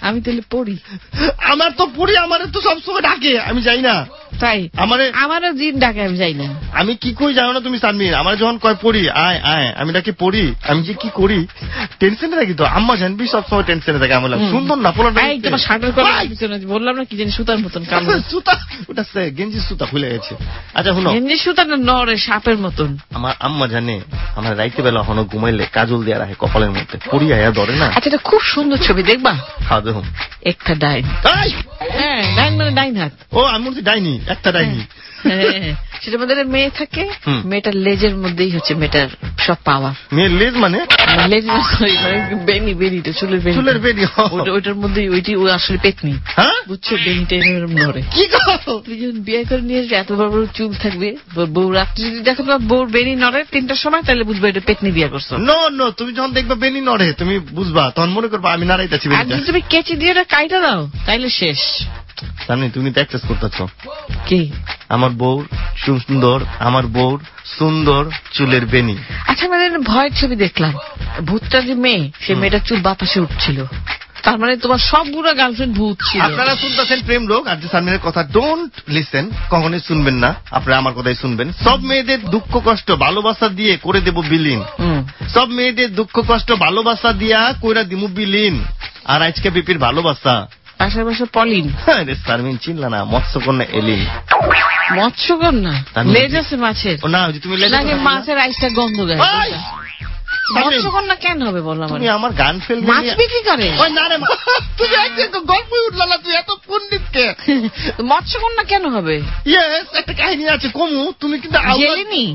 আমি তাহলে পড়ি। আমার তো পড়ি, আমার তো সবসময় ডাকে, আমি যাই না। তাই আমারে আমারও জিন ডাকে, আমি যাই না। আমি কি করি জানো না তুমি সানমিন? আমার যখন কয় পড়ি আয় আয়, আমি ডাকে পড়ি, আমি যে কি করি টেনশনে থাকি। তো আম্মা জানবি সবসময় টেনশনে থাকে। আমি বললাম সুন্দর না পোলা এই তোমার শার্টের কলার পিছনে বললাম না কি জানি সুতার মতন কালো সুতা, ওটা গেঞ্জি সুতা খুলে গেছে। আচ্ছা শুনো, গেঞ্জি সুতাটা নড়ে সাপের মতন। আমার আম্মা জানে আমার রাইতে বেলা হনো ঘুমাইলে কাজল দিয়ে রাখে কপালের মধ্যে, পড়ি আয়া ধরে না। আচ্ছা এটা খুব সুন্দর ছবি, দেখবা? খাওয়া দেখুন একটা ডাইন। হ্যাঁ ডাইন মানে ডাইন হাত। ও আমি বলছি ডাইনি, একটা ডাইনি। সেটার মধ্যে মেয়ে থাকে, মেয়েটার লেজের মধ্যেই হচ্ছে মেয়েটার সব পাওয়ার। মেয়ের লেজ মানে লেজ সরি মানে বেনি, বেনিটা চুলের বেনি, চুলের বেনি, ওইটার মধ্যে ওইটি ও আসলে পেতনি। হ্যাঁ বুঝছো, বেনিটা এরকম নড়ে। কি করো তুই যখন বিয়ে করে নিয়ে আসবে এত বড় বড় চুল থাকবে, বউ রাত্রি যদি দেখো তোমার বউর বেনি নড়ে তিনটার সময়, তাহলে বুঝবে এটা পেতনি বিয়ে করছো। নো নো, তুমি যখন দেখবে বেনি নড়ে তুমি বুঝবা, তখন মনে করবা আমি নাড়াইতেছি। আর যদি তুমি কেচি দিয়ে ওটা কাইটা দাও তাইলে শেষ। সামনে তুমি তো অ্যাক্সেস করতেছ কি আমার বউর সুন্দর, আমার বউর সুন্দর চুলের বেনি। আচ্ছা মানে ভয়ের ছবি দেখলাম, ভূতটা যে মেয়ে, সে মেয়েটার চুল বাতাসে উঠছিল, তার মানে তোমার সবগুলো গার্লফ্রেন্ড ভূত ছিল। আপনারা শুনতেছেন প্রেম রোগ, আর যে সামনের কথা ডোন্ট লিসেন, কখনোই শুনবেন না। আপনারা আমার কথাই শুনবেন। সব মেয়েদের দুঃখ কষ্ট ভালোবাসা দিয়ে করে দেব বিলীন, সব মেয়েদের দুঃখ কষ্ট ভালোবাসা দিয়া কইরা দিমু বিলীন। আর আজকে বিপির ভালোবাসা পাশের পাশে পলিন। আরে সারমিন চিনলা না, মৎস্যকন্যা এলিন। মৎস্যকন্যা লেজ আছে মাছের? ও না, তুমি লেজ নাকি মাছের আইসটা গন্ধ গায়? মৎস্যকন্যা কেন হবে বললাম? তুমি আমার গান ফেলবে, মাছ বিক্রি করে? ওই না রে, তুমি একদম গল্পই উঠলা না, তুই এত পণ্ডিত কে? মৎস্যকন্যা কেন হবে? ইয়েস, একটা কাহিনী আছে কমু, তুমি কিন্তু জেলিনি।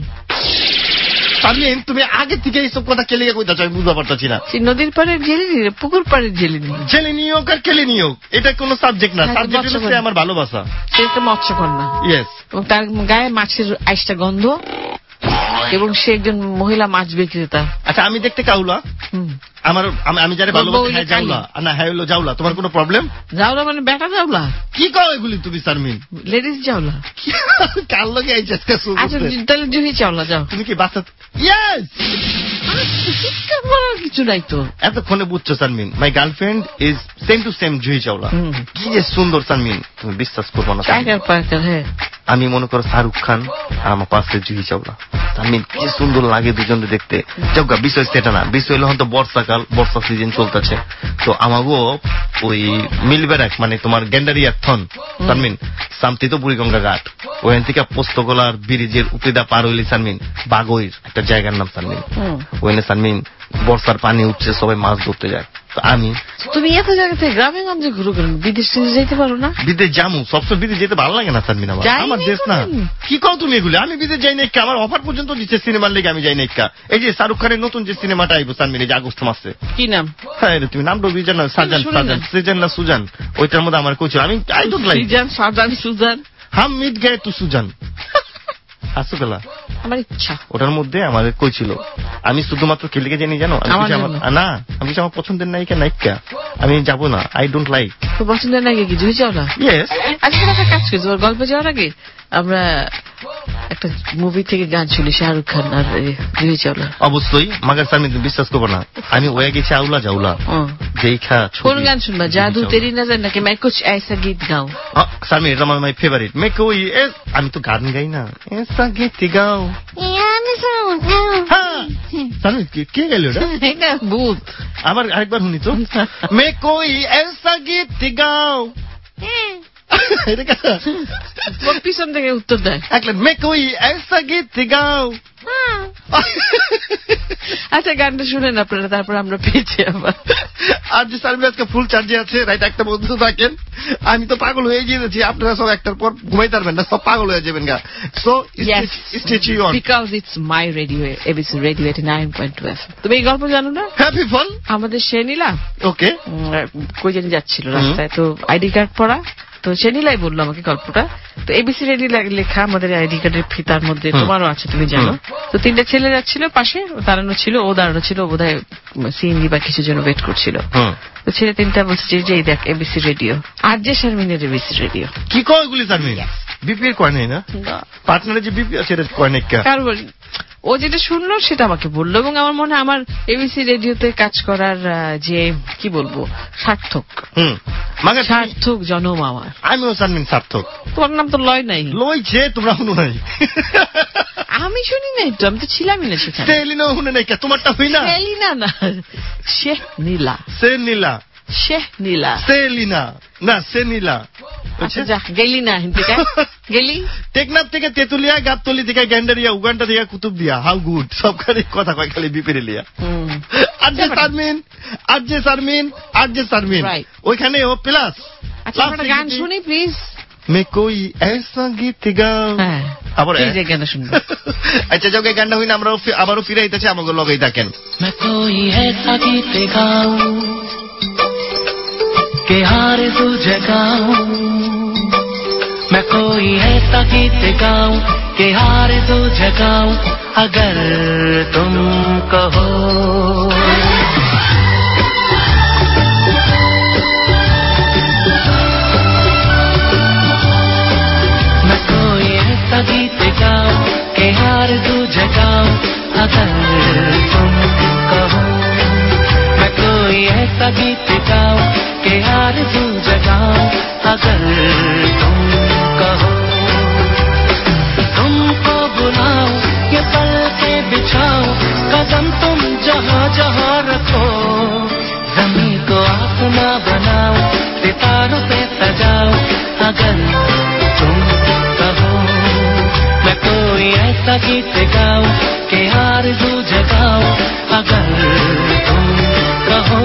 সারমিন তুমি আগে থেকে এইসব কথা কেলে কইতাছ, আমি বুঝতে পারতাছি না। নদীর পাড়ের জেলিনি, পুকুর পাড়ের জেলিনি। জেলিনি হোক আর কেলিনি হোক, এটা কোনো সাবজেক্ট না। সাবজেক্ট হচ্ছে আমার ভালোবাসা। সেটা মৎস্যকন্যা। ইয়েস, এবং তার গায়ে মাছের আইসটা গন্ধ, এবং সে একজন মহিলা মাছ বিক্রেতা। আচ্ছা আমি দেখতে কাউলা, আমার আমি যারা ভালোবাসি হ্যাঁ জাউলা, না হ্যাঁ হলো জাউলা, তোমার কোনো প্রবলেম? জাউলা মানে বেটা জাউলা? কি কও এগুলি তুমি সারমিন? লেডিস জাউলা। কার লগে আইছে আজকে? আচ্ছা তাহলে জুহি চাওলা যাও। তুমি কি বাচ্চা? ইয়েস, কিছু নাই তো। এতক্ষণে বুঝছো Sharmin, my girlfriend is same to same Juhi Chawla. কি যে সুন্দর সারমিন, তুমি বিশ্বাস করবো না। হ্যাঁ আমি মনে করো শাহরুখ খান আর আমার পাশে জুহি চাওলা। সারমিন কি সুন্দর লাগে দুজনকে দেখতে। চৌকা বিষয় সেটা না, বিষয় হলো হয়তো বর্ষাকাল, বর্ষা সিজন চলতেছে, তো আমাগো ওই মিলবেরাক মানে তোমার গেন্ডারিয়া থন সারমিন সামতি তো বুড়িগঙ্গা ঘাট, ওখান থেকে পোস্তগোলার ব্রিজের উপরিদা পার হইলে সারমিন বাগইর একটা জায়গার নাম সারমিন, ওখানে সারমিন বর্ষার পানি উঠছে, সবাই মাছ ধরতে যায়। তো আমি তুমি এত জায়গা থেকে গ্রামে গঞ্জে ঘুরো কেন? বিদেশ টিদেশ যেতে পারো না? বিদেশ যামু, সবসময় বিদেশ যেতে ভালো লাগে না সারমিন, আমার আমার দেশ না। কি কও তুমি এগুলো? আমি বিদেশ যাই না, আমার অফার পর্যন্ত দিচ্ছে সিনেমার লেগে, আমি যাই না। এই যে শাহরুখ খানের নতুন যে সিনেমাটা আইবো সারমিন, এই যে আগস্ট মাসে, কি নাম? হ্যাঁ তুমি নাম ডবি জানো, সাজান সাজান সিজন না সুজান, ওইটার মধ্যে আমার কোচ আমি আই ডোন্ট লাইক সিজন সাজান সুজান, হাম মিট গে টু সুজান আসো গেলা আমার ইচ্ছা। ওটার মধ্যে আমার কই ছিল, আমি শুধুমাত্র খেলিকে জানি জানো, আমি না আমি আমার পছন্দের নায়িকা নায়িকা, আমি যাবো না, আই ডোন্ট লাইক। তো পছন্দের নায়িকা কি জুহি চাওলা? ইয়েস। আজকে একটা কাজ করছি, ওর গল্প যাওয়ার আগে আমরা একটা মুভি থেকে গান শুনি, শাহরুখ খান আর জুহি চাওলা। অবশ্যই, মাগার সামনে বিশ্বাস করবো না, আমি ওয়া গেছি আউলা জাউলা দেখা। কোন গান শুনবা? জাদু তেরি নজর নাকি मैं कुछ ऐसा गीत गाओ? সামনে এটা আমার মাই ফেভারিট। मैं कोई আমি তো গান গাই না, ऐसा गीत गाओ। হ্যাঁ সামনে কে গাইল ওটা? এটা ভূত। আবার আরেকবার শুনি তো। मैं कोई ऐसा गीत गाओ। পিছন থেকে উত্তর দেয় একলা मैं कोई ऐसा गीत गाओ। আচ্ছা গানটা শুনেন আপনারা, তারপর আমরা পেয়েছি আবার। আর যে সার্ভিস আজকে ফুল চার্জে আছে, রাইট একটা বন্ধু থাকেন, আমি তো পাগল হয়ে গিয়েছি, আপনারা সব একটার পর ঘুমাই পারবেন না, সব পাগল হয়ে যাবেন গা। So stay tune because it's my radio, ABC radio eighty nine point two F. তুমি এই গল্প জানো না? হ্যাপি ফল আমাদের সে নীলা ওকে কই জানি যাচ্ছিল রাস্তায়, তো আইডি কার্ড পড়া, তো সে নীলাই বললো আমাকে গল্পটা। তো এবিসি রেডি লেখা আমাদের আইডি কার্ডের ফিতার মধ্যে, তোমারও আছে তুমি জানো। তো তিনটা ছেলে যাচ্ছিল পাশে, দাঁড়ানো ছিল, ও দাঁড়ানো ছিল, বোধহয় সিএনজি বা কিছু জন্য ওয়েট করছিল। তো ছেলে তিনটা বলছে যে এই দেখ এবিসি রেডিও, আর যে শারমিনের এবিসি রেডিও। কি কয় এগুলি শারমিন? বিপিএর কয় নাই না? পার্টনারে যে বিপি আছে এটা কয় নাই? কার ও যেটা শুনলো সেটা আমাকে বললো, এবং আমার মনে হয় আমার এবিসি রেডিওতে কাজ করার আহ, যে কি বলবো সার্থক হুম মানে সার্থক জনম আমার। আমিও সারমিন সার্থক। তোমার নাম তো লয় নাই। লয় যে তোমরা শুনো নাই? আমি শুনি নাই তো, আমি তো ছিলামই না সেখানে। সেলিনা শুনে নাই কে? তোমারটা হই না? সেলিনা না, শেখ নীলা। সে নীলা শেখ নীলা সেলিনা না সে নীলা। আচ্ছা যা গেলি না হিন্দিকা গেলি টেকনাফ থেকে তেতুলিয়া, গাবতলি থেকে গ্যান্ডারিয়া, উগান্ডা থেকে কুতুবদিয়া। হাউ গুড সবখানে কথা কয় খালি বিপেরে লিয়া। আর যে শারমিন আর যে শারমিন আর যে শারমিন ওইখানে ও প্লাস। আচ্ছা আমরা গান শুনি প্লিজ। मैं कोई ऐसा गीत गाऊं। আবার এই গান শুনবো। আচ্ছা যাও গানটা হইনা আমরা আবারও ফিরে আইতাছি, আমাকে লগেই থাকেন। मैं कोई ऐसा गीत गाऊं के आरज़ू जगाऊं, मैं कोई ऐसा गीत गाऊं के आरज़ू जगाऊं, अगर तुम कहो मैं कोई ऐसा गीत गाऊं के आरज़ू जगाऊं, अगर तुम कहो मैं कोई ऐसा गीत गाऊं के आरज़ू जगाऊं, अगर तुम कहो तुमको बुलाऊं ये पल के बिछाऊं, कदम तुम जहाँ जहाँ रखो, ज़मीन को आसमां बनाऊं, सितारों पे सजाऊं, अगर तुम कहो मैं कोई ऐसा गीत गाऊं के आरज़ू जगाऊं, अगर तुम कहो।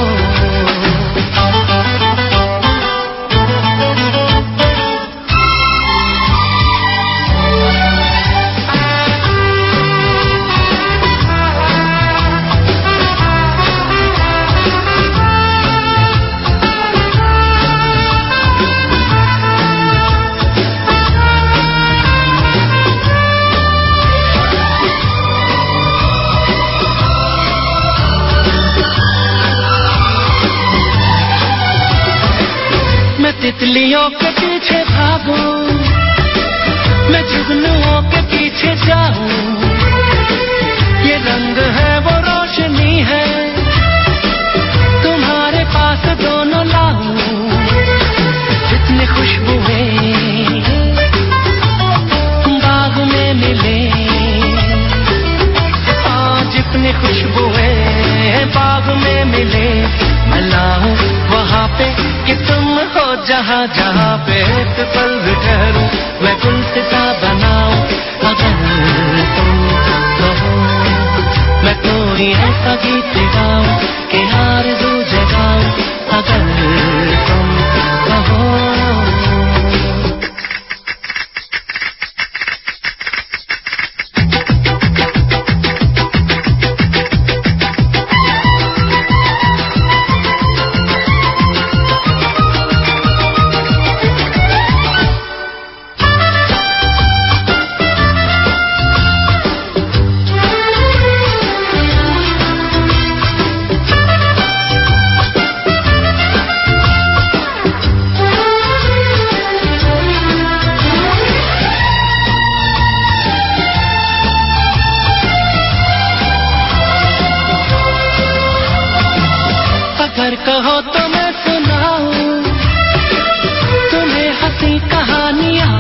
तितलियों के पीछे भागूं, मैं जुगनुओं के पीछे जाऊं, ये रंग है वो रोशनी है, तुम्हारे पास दोनों लाऊं, जितनी खुशबुएं बाग में मिले, हाँ जितनी खुशबुएं बाग में मिले, मैं लाऊं वहाँ पे कि तुम हो जहाँ जहाँ पे एक पल ठहरूं, मैं गुलसिता बनाऊं, अगर तुम कहो मैं कोई ऐसा गीत गाऊं कि आरज़ू जगाऊं, अगर तुम कहो। अगर कहो तो मैं सुनाऊं तुम्हें हंसी कहानियां,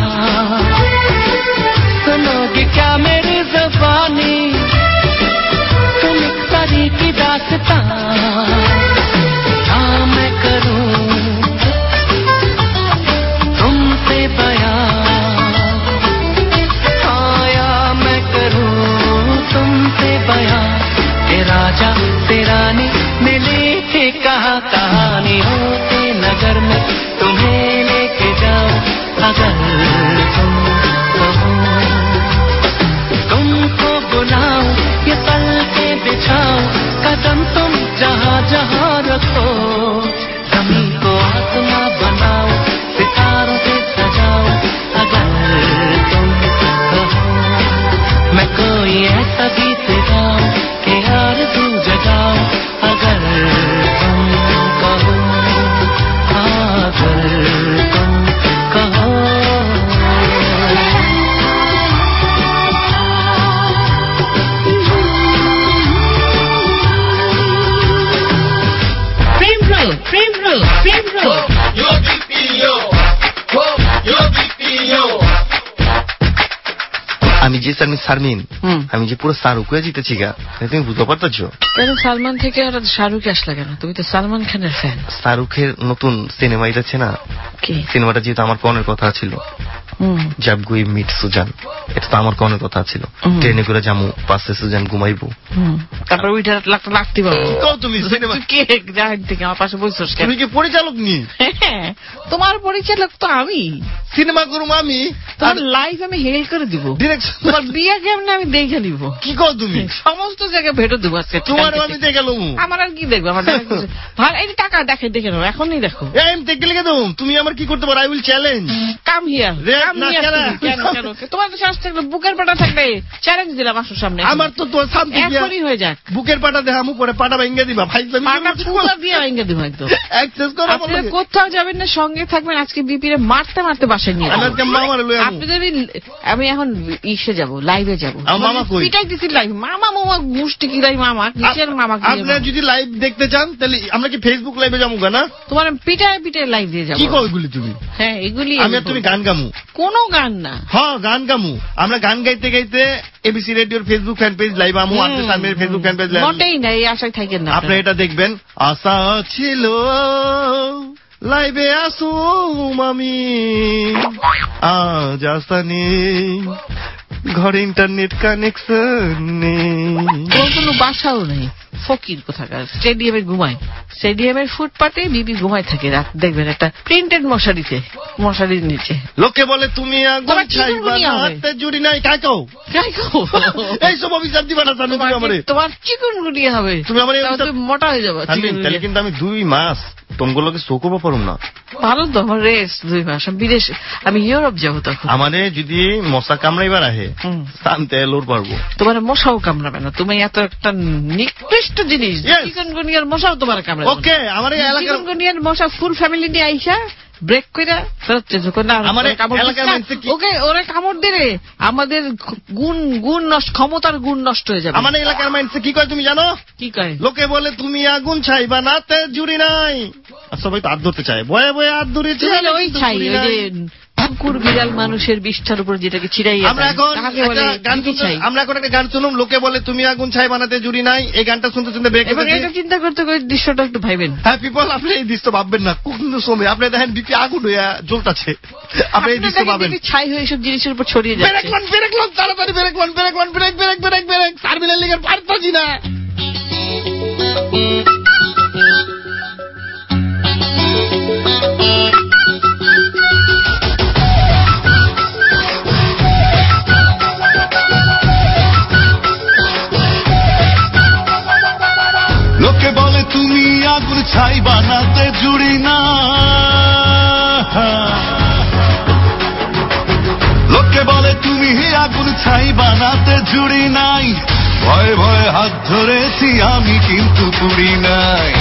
सुनोगे क्या मेरी ज़बानी, तुम एक परी की दास्तां, हाँ मैं करूं तुमसे बयां, हाँ या मैं करूं तुमसे बयां, के राजा से रानी मिली थी कहा कहानी, होते नगर में तुम्हें लेके जाऊं, अगर तुम कहो तुमको बुलाऊं ये पल के बिछाऊं, कदम तुम जहाँ जहाँ আমি যে শারমিন শারমিন হুম। আমি যে পুরো শাহরুখ হয়ে জিতেছি গা, তুমি বুঝতে পারতেছো? তাহলে সালমান থেকে আর শাহরুখ আসলা কেন? তুমি তো সালমান খানের ফ্যান। শাহরুখের নতুন সিনেমা আছে না, কি সিনেমাটা যেহেতু আমার কনের কথা ছিল, হুম জাব গুই মিট সুজান, এটা তো আমার কনের কথা ছিল। হুম। ট্রেনে করে যামু, পাশে সুজান ঘুমাইবো। হুম তারপর ওইটা লাখ- লাগতে পারবো। কি কও তুমি সিনেমা? তুই কে জাহাজ থেকে আমার পাশে বলছিস কেন? তুমি কি পরিচালক নি? হ্যাঁ, তোমার পরিচালক তো আমি। সিনেমা করুম আমি, তোমার লাইফ আমি হেল করে দিব। ডিরেকশন তোমার বিয়ে কেমনে আমি দেখে নিব। কি কও তুমি? সমস্ত জায়গায় ভেটো দেবো আজকে। তোমার আমি দেখে লমু। আমার আর কি দেখবো? আমার দেখা কিছু- ভালো, এই যে টাকা দেখে দেখে নেবো, এখনই দেখো। এই আমি দেখতে লিখে দেবো, তুমি আমার কি করতে পারো? I will challenge. Come here, রে, কাম না, হিয়ার। কেন? কেন কেন তোমার তো শ্বাস থাকলে, বুকের পাটা থাকলে চ্যালেঞ্জ দিলাম আসো সামনে। আমার তো তোর শান্তি দিয়া এখনই হয়ে যাক। বুকের পাটা দেখামু, পরে পাটা ভেঙে দিবা। ভাই তুমি পাটা পুরো দিয়ে ভেঙে দিব একদম। অ্যাক্সেস করো আমার আপনারা লগে। কোথাও যাবেন না, সঙ্গে থাকবেন। আজকে বিপিরে মারতে মারতে বাসায় নিয়ে আমি যাবো। আজকে মামারে লই আমু। আপনি যদি, আমি এখন ইসে যাব, লাইভে যাব। আমার মামা কই? পিটাই দিছি লাইভ। মামা মামা গুষ্টি কি লাই মামা, কিসের মামা কি? আপনারা যদি লাইভ দেখতে চান তাহলে আমরা কি ফেসবুক লাইভে যাবো না? তোমার আমি পিটায় পিটায় লাইভ দিয়ে যাবো। কি কও এগুলি তুমি? হ্যাঁ এগুলি আমি আর তুমি গান গামু। কোনো গান না। হ্যাঁ গান গামু। আমরা গান গাইতে গাইতে এবিসি রেডিওর ফেসবুক ফ্যান পেজ লাইভ আমু, আপনি সামনের ফেসবুক ফ্যান পেজ লাইভ। মোটেই না, এই আশায় থাকেন না আপনি এটা দেখবেন। আশা ছিল লাইভে আসুম আমি, আজ আসা নেই, ঘরে ইন্টারনেট কানেকশন নেই। ওর কোনো বাসাও নেই, ফকির কোথাকার। স্টেডিয়ামে ঘুমায়, স্টেডিয়ামের ফুটপাতে বিবি ঘুমায় থাকে। রাত দেখবেন একটা প্রিন্টেড মশারিতে, মশারির নিচে। লোকে বলে তুমি আগুন তোমার ছাইবা চিকুনগুনি না, হবে। হাতে জুড়ি নাই। কাই কও যাই গো। এইসব অভিশাপ দিবা না জানো তুমি আমারে। তোমার চিকুন গুনিয়ে হবে, তুমি আমার এই তাহলে অভিশাপ- তুমি মোটা হয়ে যাবে। আমি তাহলে কিন্তু আমি দুই মাস তোমাগুলোকে শোকও পারুম না। ভালো তো, আমার রেস্ট দুই মাস। আমি বিদেশ, আমি ইউরোপ যাবো তখন। আমারে যদি মশা কামড়াইবার আহে, হুম। শান্তে লোর পারবো। তোমার মশাও কামড়াবে না, তুমি এত একটা নিকৃষ্ট জিনিস। Yes. চিকনগুনিয়ার মশাও তোমার কামড়াবে না। ওকে, আমার এই এলাকার চিকনগুনিয়ার মশা ফুল ফ্যামিলি নিয়ে আইসা ব্রেক করে ফেরত চেয়েছো। না, আমার এই কামড় এলাকার দিস না। মানুষে কি- ওকে, ওরে কামড় দিলে আমাদের গুণ গুণ নষ্ট, ক্ষমতার গুণ নষ্ট হয়ে যাবে। আমার এই এলাকার মাইন্ডসে কি কয় তুমি জানো? কি কয়? লোকে বলে তুমি আগুন ছাইবা না, তে জুড়ি নাই। আর সবাই তো হাত ধরতে চায়, বয়ে বয়ে হাত ধরেছে। তাহলে ওই ছাই, ওই যে কুকুর বিড়াল মানুষের বিষ্ঠার উপর যেটাকে চিড়াইয়া আমরা দেয়, এখন তাহাকে বলে একটা গান বিপি শুনতে- ছাই। আমরা এখন একটা গান শুনুম। লোকে বলে তুমি আগুন ছাই বানাতে জুড়ি নাই। এই গানটা শুনতে শুনতে ব্রেক এবং এটা চিন্তা করতে করে দৃশ্যটা একটু ভাইবেন। হ্যাঁ পিপল, আপনি এই দৃশ্য ভাববেন না কোন সময়। আপনি দেখেন বিপি আগুন হইয়া জ্বলতাছে, আপনি এই আপনারা দৃশ্য দেখেন ভাবেন। বিপি ছাই হয়ে এসব জিনিসের উপর ছড়িয়ে ব্রেক যাচ্ছে। লন, ব্রেক লন, তাড়াতাড়ি ব্রেক লন, ব্রেক লন, break break break break. Terminal লিগের পারতাছি না। লোকে বলে তুমি আগুন ছাই বানাতে জুড়ি না, লোকে বলে তুমি আগুন ছাই বানাতে জুড়ি নাই। ভয়ে ভয়ে হাত ধরেছি আমি কিন্তু পুড়ি নাই।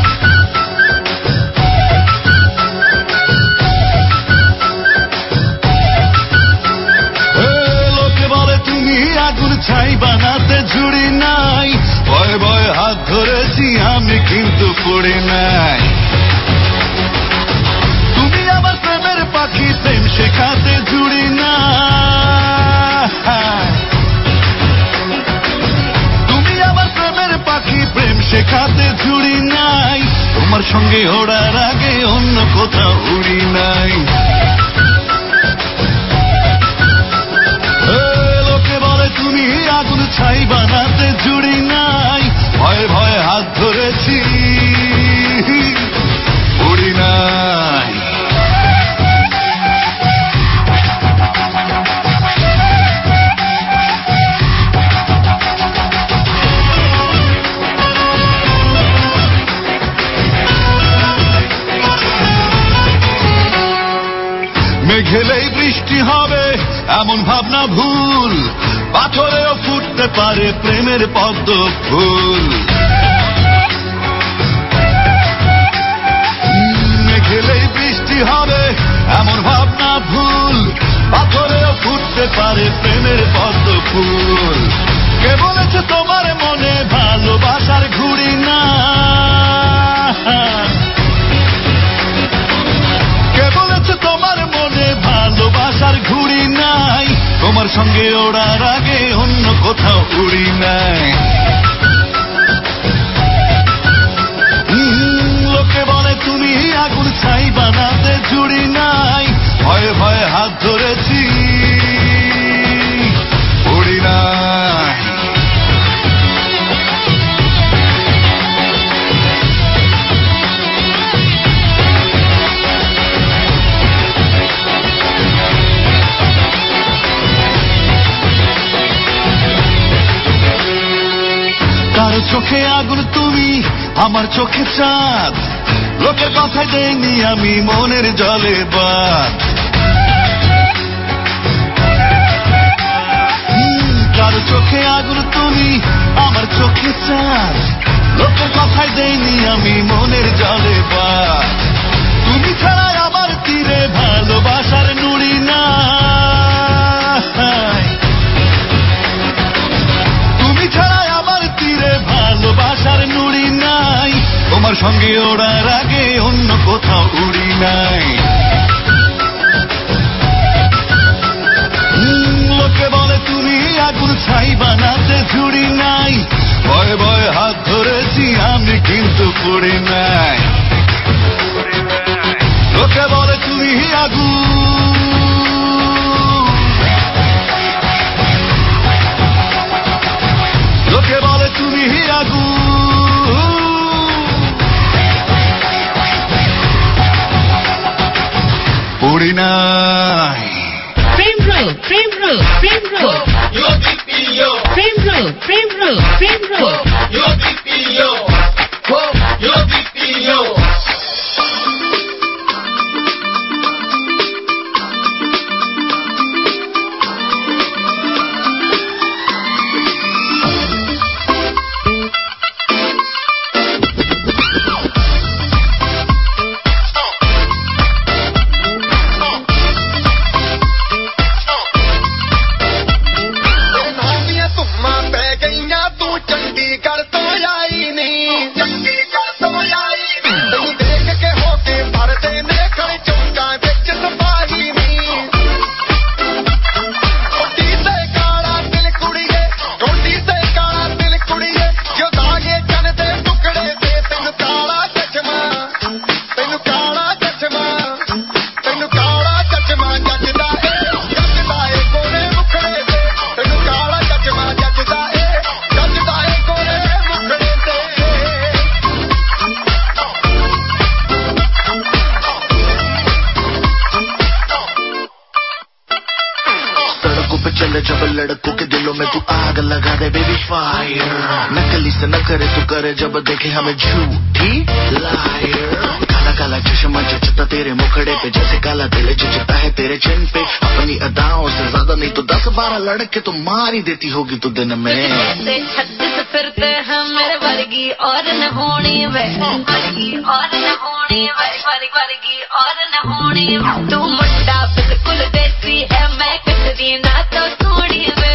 এ, লোকে বলে তুমি আগুন ছাই বানাতে জুড়ি নাই। ভয়ে ভয়ে হাত ধরেছি আমি কিন্তু পড়ে নাই। তুমি আমার প্রেমের পাখি, প্রেম শেখাতে জুড়ি না। তুমি আমার প্রেমের পাখি, প্রেম শেখাতে জুড়ি নাই। তোমার সঙ্গে ওড়ার আগে অন্য কোথাও উড়ি নাই। এ, লোকে বলে তুমি আগুন ছাই বানাতে জুড়ি নাই। ভয়ে ভয়ে হাত ধরেছি উড়ি নাই। মেঘেলেই বৃষ্টি হবে এমন ভাবনা ভুল। পাথরেও ফুটতে পারে প্রেমের পদ্ম ফুল। মেঘেলেই বৃষ্টি হবে এমন ভাবনা ভুল। পাথরেও ফুটতে পারে প্রেমের পদ্ম ফুল। কে বলেছে তোমার মনে ভালোবাসার ঘুড়ি না? কে বলেছে তোমার মনে ভালোবাসার ঘুড়ি নাই? তোমার সঙ্গে ওড়া ওড়ার আগে অন্য কোথাও উড়ি নাই। লোকে বলে তুমি আগুন ছাই বানাতে জুড়ি নাই, ভয়ে ভয়ে হাত ধরেছি উড়ি নাই। কারো চোখে আগুন তুমি, আমার চোখে চাঁদ, লোকের কথায় দেইনি আমি মনের জলে বাদ। কারো চোখে আগুন তুমি, আমার চোখে চাঁদ, লোকের কথায় দেইনি আমি মনের জলে বাদ। তুমি ছাড়া আমার তীরে ভালোবাসার নুড়ি নাই, তুমি ছাড়া আমার তীরে ভালোবাসার নুড়ি নাই। তোমার সঙ্গে ওড়ার আগে অন্য কোথাও উড়ি নাই। লোকে বলে তুমি আগুন ছাই বানাতে জুড়ি নাই, ভয়ে ভয়ে হাত ধরেছি আমি কিন্তু পড়ি নাই। লোকে বলে তুমি আগুন, লোকে বলে তুমি আগুন, পড়ি নাই। Frame roll, frame roll, frame roll. Yo D P O. Frame roll, frame roll, frame roll. Yo D P O. Yo D P O. जब लड़कों के दिलों में तू आग लगा दे बेबी फायर, नकली से न करे तू करे जब देखे हमें झूठी लायर। काला काला चश्मा जचता तेरे मुखड़े पे जैसे काला दिल जचता है तेरे चिन पे। अपनी अदाओं से ज्यादा नहीं तो दस बारह लड़के तो मार ही देती होगी तू दिन में। छत्तीस फिरते हैं मेरे वर्गी और न होनी वे, वर्गी और न होनी वे, वर्गी वर्गी और न होनी। तू मुंडा बिल्कुल देसी है, मैं कितनी ना तो थोड़ी वे।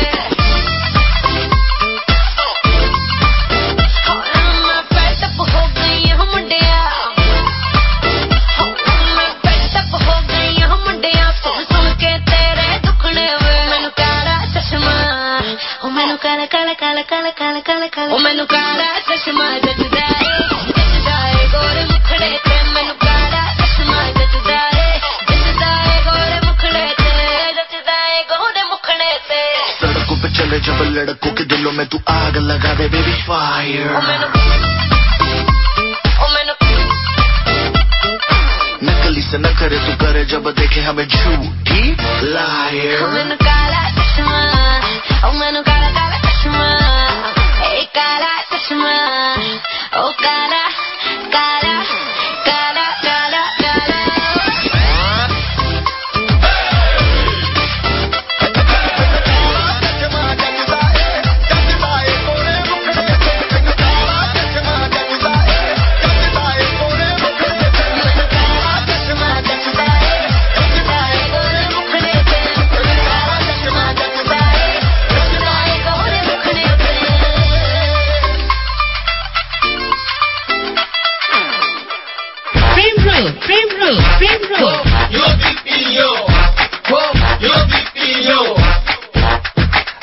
मैं पेटअप हो गई हूँ मुंडिया, मैं पेटअप हो गई हूँ मुंडिया। सुन सुन के तेरे दुखने वे, मैनू काला चश्मा, ओ मैनू काला काला काला काला काला काला काला, ओ मैनू काला चश्मा जचदा है, जचदा है गोरे मुखड़े ते। मैनू काला चश्मा जचदा है, जचदा है गोरे मुखड़े ते, जचदा है गोरे मुखड़े ते। सड़कों पे चले जब लड़कों के दिलों में तू आग लगा दे बेबी फायर। ओ मैनू ओ मैनू नकली से न करे तू करे जब देखे हमें झूठी लायर। ओ मैनू काला चश्मा, ओ मैनू काला काला चश्मा, ए काला चश्मा, ओ काला काला काला काला काला।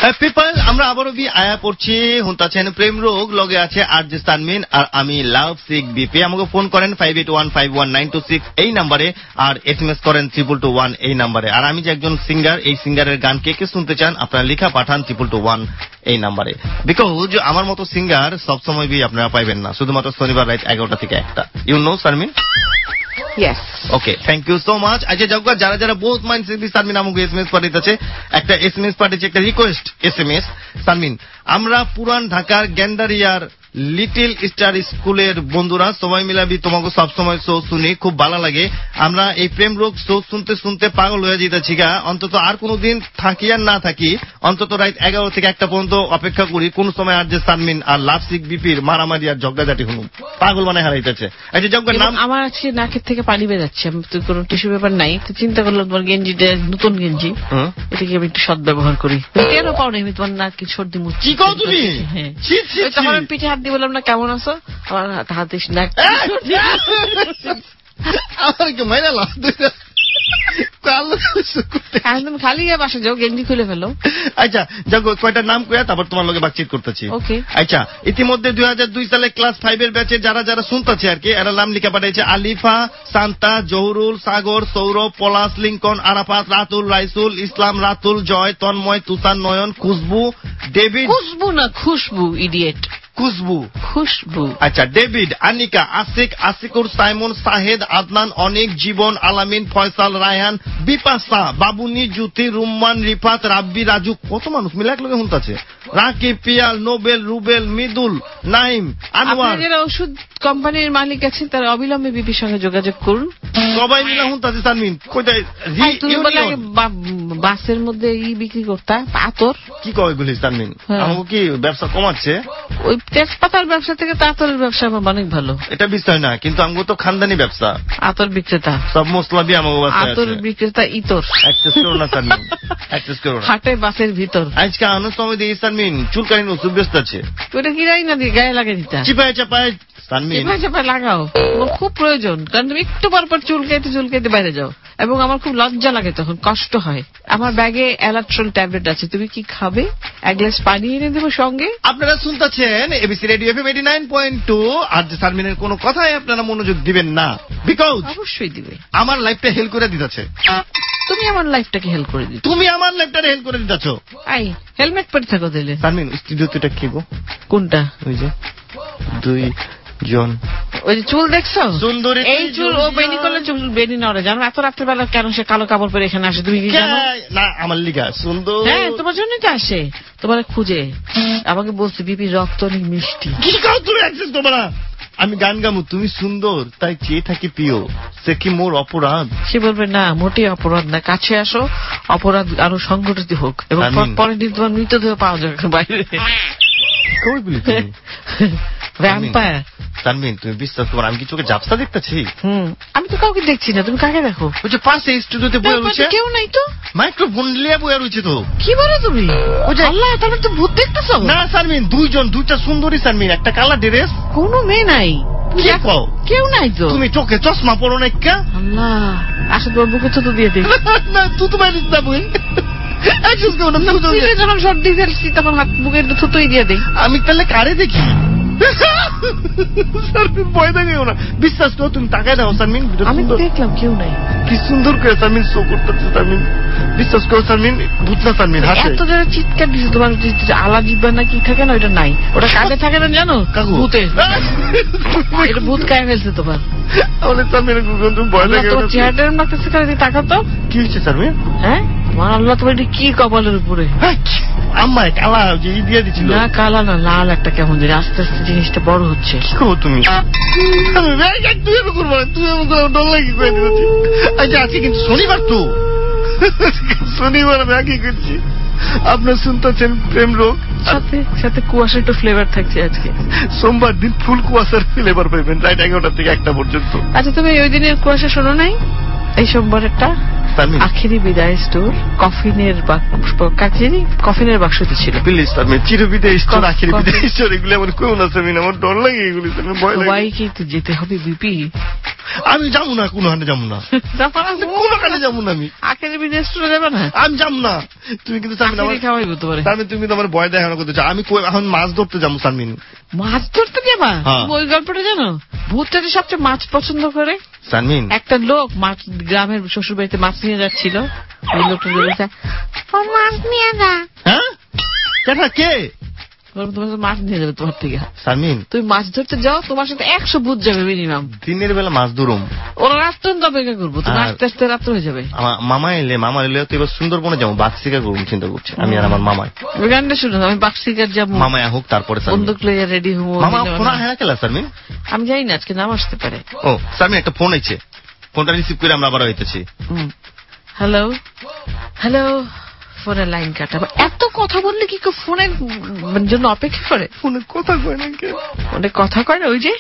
পিপল আমরা আবারও বি আয়া পড়ছি হুনতাছেন প্রেম রোগ লগে আছে আর যে সানমিন আর আমি লাভ সিক বিপি আমাকে ফোন করেন five eight one five one nine two six এই নাম্বারে আর এসএমএস করেন ট্রিপল টু ওয়ান এই নাম্বারে আর আমি যে একজন সিঙ্গার এই সিঙ্গারের গান কে কে শুনতে চান আপনারা লেখা পাঠান ট্রিপল টু ওয়ান এই নাম্বারে বিকজ আমার মতো সিঙ্গার সবসময় বি আপনারা পাইবেন না শুধুমাত্র শনিবার রাত এগারোটা থেকে একটা you know Sharmin Yes. Okay, thank you so much. আচ্ছা যাওগা যারা যারা বহুত মাইন্ড সিবি সানমিন আমাকে এসএমএস পাঠিয়েছে একটা এসএমএস পাঠিয়েছে একটা রিকোয়েস্ট এসএমএস সানমিন আমরা পুরান ঢাকার গ্যান্ডারিয়ার লিটল স্টার স্কুলের বন্ধুরা সবাই মিলাবি তোমাকে সবসময় শো শুনি খুব ভালো লাগে আমরা এই প্রেম রোগ শো শুনতে শুনতে পাগল হয়ে যেতেছি গা অন্তত আর কোনোদিন থাকি আর না থাকি অন্তত রাত এগারো থেকে একটা পর্যন্ত অপেক্ষা করি কোন সময় আর যে সানমিন আর লাভ সিক বিপির মারামারি আর ঝগড়াঝাটি শুনুন পাগল মানে হারাইতেছে আচ্ছা যাওগা নাম আমার আজকে নাকের থেকে পানি বেরাচ্ছে তো কোনো টিস্যু পেপার নাই তো চিন্তা করলাম তোমার গেঞ্জিটা নতুন গেঞ্জি এটাকে আমি একটু সদ ব্যবহার করি কেন পাও না আমি তোমার নাকি সর্দি মুচ্ছি কি কও তুমি তখন আমি পিঠে হাত দিয়ে বললাম না কেমন আছো আমার হাতে নাক আমার কি মাইনা লাভ একদম খালি বাসা যাও গেঞ্জি খুলে ফেলো আচ্ছা যাও কয়টা নাম কয়া তারপর তোমার লগে বাতচিত করতেছি ওকে আচ্ছা ইতিমধ্যে দুই হাজার দুই সালে ক্লাস ফাইভ এর ব্যাচে যারা যারা শুনতেছে আর কি এরা নাম লিখে পাঠিয়েছে আলিফা শান্তা জহুরুল সাগর সৌরভ পলাশ লিঙ্কন আরাফাত রাতুল রাইসুল ইসলাম রাতুল জয় তন্ময় তুষার নয়ন খুশবু ডেভিড খুশবু না খুশবু ইডিয়েট খুশবু খুশবু আচ্ছা ডেভিড আনিকা আসিক আসিকুর সাইমন সাহেদ আদনান অনেক জীবন আলামিন ফয়সাল রায়হান বিপাশা বাবুনি জ্যোতি রুম্মান রিফাত রাব্বি রাজু কত মানুষ মিলে একলগে শুনতেছে রাকিব পিয়াল নোবেল রুবেল মিদুল নাইম আনোয়ার যারা ওষুধ কোম্পানির মালিক আছেন তারা অবিলম্বে বিপির সঙ্গে যোগাযোগ করুন সবাই মিলে শুনতেছে সানমিন কোথায় তুমি বলে বাসের মধ্যে ই বিক্রি করতা আতর কি কয় গুলি সানমিন আমাকে কি ব্যবসা কমাচ্ছে ওই তেজপাতার ব্যবসা থেকে আতরের ব্যবসা আমার অনেক ভালো এটা বিষয় না কিন্তু আমাকে তো খানদানি ব্যবসা আতর বিক্রেতা সব মশলা দিয়ে আমাকে আতর বিক্রেতা ইতর অ্যাক্সেস করো না সানমিন অ্যাক্সেস করো না হাটে বাসের ভিতর আজকে আনন্দ সময় দিয়ে সানমিন চুলকানি ওষুধ ব্যস্ত আছে ওটা কিরাই না দিয়ে গায়ে লাগিয়ে দিতা চিপায় চাপায় সানমিন চিপায় চাপায় লাগাও আমার খুব প্রয়োজন কারণ তুমি একটু পর পর চুলকাইতে চুলকাইতে বাইরে যাও এবং আমার খুব লজ্জা লাগে তখন কষ্ট হয় আমার ব্যাগে অ্যালাট্রল ট্যাবলেট আছে তুমি কি খাবে এক গ্লাস পানি এনে দেবো সঙ্গে আপনারা শুনতেছেন ABC radio FM eighty nine point two আর যে সানমিনের কোনো কথাই আপনারা মনোযোগ দিবেন না বিকজ অবশ্যই দিবে আমার লাইফটা হেল্প করে দিতেছে তুমি আমার লাইফটাকে হেল্প করে দিচ্ছ তুমি আমার লাইফটাকে হেল্প করে দিতেছ আই হেলমেট পরে থাকো দিলে সানমিন স্টুডিওতে এটা কি গো কোনটা ওই যে দুই জন ওই যে চুল দেখছো সুন্দরী এই চুল ও বেনি করলে চুল বেনি নড়ে জানো এত রাত্রেবেলা কেন সে কালো কাপড় পরে এখানে আসে তুমি কি জানো না আমার লিগা সুন্দর হ্যাঁ তোমার জন্যই তো আসে তোমার খুঁজে আমাকে বলছে বিপি রক্ত অনেক মিষ্টি কি কাও তুমি অ্যাক্সেস করবে না আমি গান গামু তুমি সুন্দর তাই চেয়ে থাকি প্রিয় সে কি মোর অপরাধ সে বলবে না মোটেই অপরাধ না কাছে আসো অপরাধ আরো সংগঠিত হোক এবং পরের দিন তোমার মৃতদেহ পাওয়া যাবে বাইরে কই বলি তুমি ভ্যাম্পায়ার তানমিন তুমি বিশ্বাস করো আমি কি চোখে ঝাপসা দেখতেছি হুম আমি তো কাউকে দেখছি না তুমি কাকে দেখো ওই যে পাশে স্টুডিওতে বসে রয়েছে কেউ নাই তো মাইক্রোফোন নিয়ে বসে রয়েছে তো কি বলো তুমি ওই যে আল্লাহ তাহলে তো ভূত দেখতেছো না সানমিন দুইজন দুইটা সুন্দরী সানমিন একটা কালা ড্রেস কোনো মেয়ে নাই কেউ নাই তো তুমি চোখে চশমা পরো না কা আল্লাহ আসলে তোর বুকে তো দিয়ে দিই না তুই তো মারিস না বই যখন সর্দি ফেলছি তখন হাত বুকের থুতোই দিয়ে দিই আমি তাহলে কারে দেখি ভয় দেখে না বিশ্বাস করো তুমি তাকায় দাও সানমিন আমি দেখলাম কেউ নাই কি সুন্দর করে সানমিন শো করতেছে সানমিন বিশ্বাস করো সানমিন ভূত না সানমিন হাসে এত যারা চিৎকার দিচ্ছে তোমার আলা জিব্বা না কি থাকে না ওইটা নাই ওটা কাকে থাকে না জানো ভূতে এটা ভূত কায়ে ফেলছে তোমার আমাদের সানমিন তুমি ভয় দেখে তোমার চেহারাটা এরকম লাগতেছে কারণ তাকা তো কি হচ্ছে সানমিন হ্যাঁ তোমার আল্লাহ তোমার এটা কি কপালের উপরে আম্মা কালা যে দিয়ে দিছিল না কালা না লাল একটা কেমন জানি আস্তে আস্তে জিনিসটা বড় হচ্ছে কি করো তুমি আমি ব্যাগ এক তুই এমন করবো তুই এমন করে ডর লাগি করে দিচ্ছি আচ্ছা আজকে কিন্তু শনিবার তো শনিবার আমি আগে করছি আপনার শুনতেছেন প্রেম রোগ সাথে সাথে কুয়াশা একটু ফ্লেভার থাকছে আজকে সোমবার দিন ফুল কুয়াশার ফ্লেভার পাইবেন রাত এগারোটা থেকে একটা পর্যন্ত আচ্ছা তুমি ওই দিনের কুয়াশা শোনো নাই এই সোমবার একটা আখেরি বিদায় স্টোর কফিনের কফিনের বাক্সতে ছিল প্লিজ আমি চির বিদায় স্টোর আখেরি বিদায় স্টোর এগুলো আমার কোন আছে আমার ডর লাগে এগুলি ভয় লাগে সবাইকে তো যেতে হবে বিপি আমি যাবো না, কোনোখানে যাবো না, কোনোখানে যাবো না। আমি আখের রেস্টুরেন্টে যাবে না, আমি যাবো না। তুমি কিন্তু খাওয়াইবো তোমার, তুমি তোমার ভয় দেখানো করতে চাও। আমি এখন মাছ ধরতে যাবো শারমিন। মাছ ধরতে যাবা? ওই গল্পটা জানো, ভূতটা যে সবচেয়ে মাছ পছন্দ করে শারমিন। একটা লোক মাছ গ্রামের শ্বশুর বাড়িতে মাছ নিয়ে যাচ্ছিল, ওই লোকটা বলেছে মাছ নিয়ে যা। হ্যাঁ কেনা কে? তোমার মাছ নিয়ে যাবে তোমার থেকে। শারমিন তুমি মাছ ধরতে যাও, তোমার সাথে একশো ভূত যাবে মিনিমাম। দিনের বেলা মাছ ধরুম, ওরা রাত্র অপেক্ষা করবো, তুমি আস্তে আস্তে রাত্র হয়ে যাবে। মামা এলে মামা এলে তো এবার সুন্দরবনে যাবো, বাঘ শিকার করবো চিন্তা করছি আমি আর আমার মামায়। ওই গানটা শুনো, আমি বাঘ শিকার যাবো, মামায় হোক তারপরে বন্দুক লইয়া রেডি হবো। মামা ফোন হ্যাঁ খেলা শারমিন? আমি জানি না, আজকে নাম আসতে পারে। ও শারমিন একটা ফোন আইছে, ফোনটা রিসিভ করে আমরা আবার হইতেছি। হ্যালো হ্যালো, ফোনের লাইন কাটা। এত কথা বললে কি ফোনের জন্য অপেক্ষা করে? ফোনে কথা কয় না, ফোনে কথা কয় না। ওই যে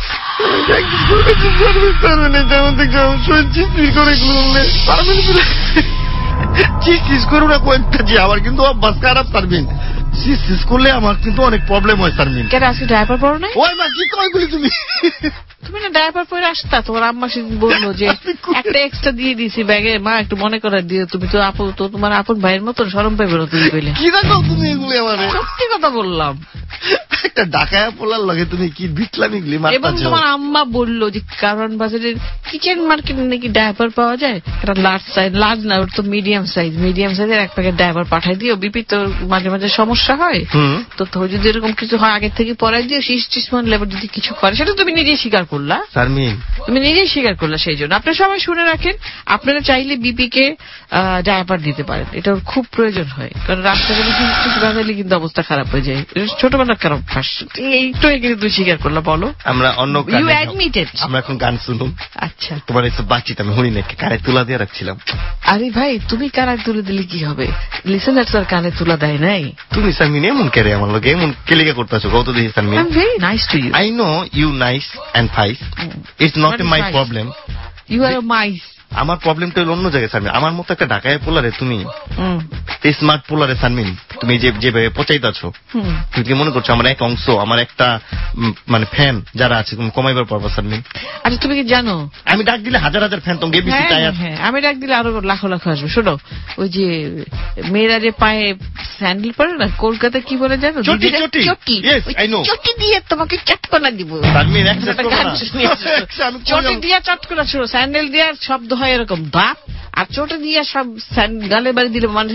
আমার কিন্তু অভ্যাস খারাপ শারমিন, সিস করলে আমার কিন্তু অনেক প্রবলেম হয় শারমিন। কেন আজকে ড্রাইভার পড়ো না? ওই মা কি কয়গুলি তুমি তুমি না ড্রাইভার পরে আসতা, তোমার আম্মা সেদিন বললো যে একটা এক্সট্রা দিয়ে দিছি ব্যাগে, মা একটু মনে করে দিও, তুমি তো আপন, তো তোমার আপন ভাইয়ের মতন শরম পাইবে না তুমি কইলে। কি দেখো তুমি এগুলি? আমার সত্যি কথা বললাম, একটা ডাকায়া পোলার লগে তুমি কি বিটলামি গুলি মারতাছো। এবং তোমার আম্মা বললো যে কারণ বাজারের কিচেন মার্কেটে নাকি ডাইপার পাওয়া যায়, একটা লার্জ সাইজ, লার্জ না ওর তো মিডিয়াম সাইজ, মিডিয়াম সাইজের এক প্যাকেট ডাইপার পাঠাই দিও, বিপি তো মাঝে মাঝে সমস্যা হয়, তো তো যদি এরকম কিছু হয় আগে থেকে পড়াই দিও, শিস টিস মান লেবার যদি কিছু করে, সেটা তুমি নিজেই স্বীকার করলা শারমিন, তুমি নিজেই স্বীকার করলা। সেই জন্য আপনারা সবাই শুনে রাখেন, আপনারা চাইলে বিপি কে ডাইপার দিতে পারেন, এটা খুব প্রয়োজন হয়, কারণ রাস্তাঘাটে শিস বাজালে কিন্তু অবস্থা খারাপ হয়ে যায়, ছোটবেলার খারাপ ফাঁস। এইটাই কিন্তু তুই স্বীকার করলা, বলো। আমরা অন্য ইউ অ্যাডমিটেড। আমরা এখন গান শুনুন। আচ্ছা, তোমার এইসব বাতচিত আমি শুনি না, কানে তুলা দিয়ে রাখছিলাম। আরে ভাই, তুমি কানে তুলে দিলে কি হবে? লিসেনার্স আর কানে তুলা দেয় নাই। তুমি শারমিন এমন কেরে আমার লগে এমন কেলিকা করতেছো, কত দেখি Sharmin. I am very nice to you. I know you nice and fice, it's not my problem. You are a mice. আমার প্রবলেমটা হলো অন্য জায়গায় শারমিন। আমার মতো একটা ঢাকায় পোলারে তুমি, স্মার্ট পোলারে শারমিন, তুমি যে যেভাবে পচাইতেছো, তুমি কি মনে করছো আমার এক অংশ, আমার একটা মানে ফ্যান যারা আছে তুমি কমাইবার পারবো শারমিন? আচ্ছা তুমি কি জানো, আমি ডাক দিলে হাজার হাজার ফ্যান তোমাকে বেশি চাই। হ্যাঁ, আমি ডাক দিলে আরো লাখো লাখো আসবে। শোনো, ওই যে মেয়েরা যে পায়ে স্যান্ডেল পরে না, কলকাতায় কি বলে জানো? চটি। চটি। চটি দিয়ে তোমাকে চটকনা দিব শারমিন। চটি দিয়ে চটকনা ছিল, স্যান্ডেল দিয়ে শব্দ হয় এরকম দাঁত, আর চোটে দিয়ে সব গালে বাড়ি দিলে মানুষ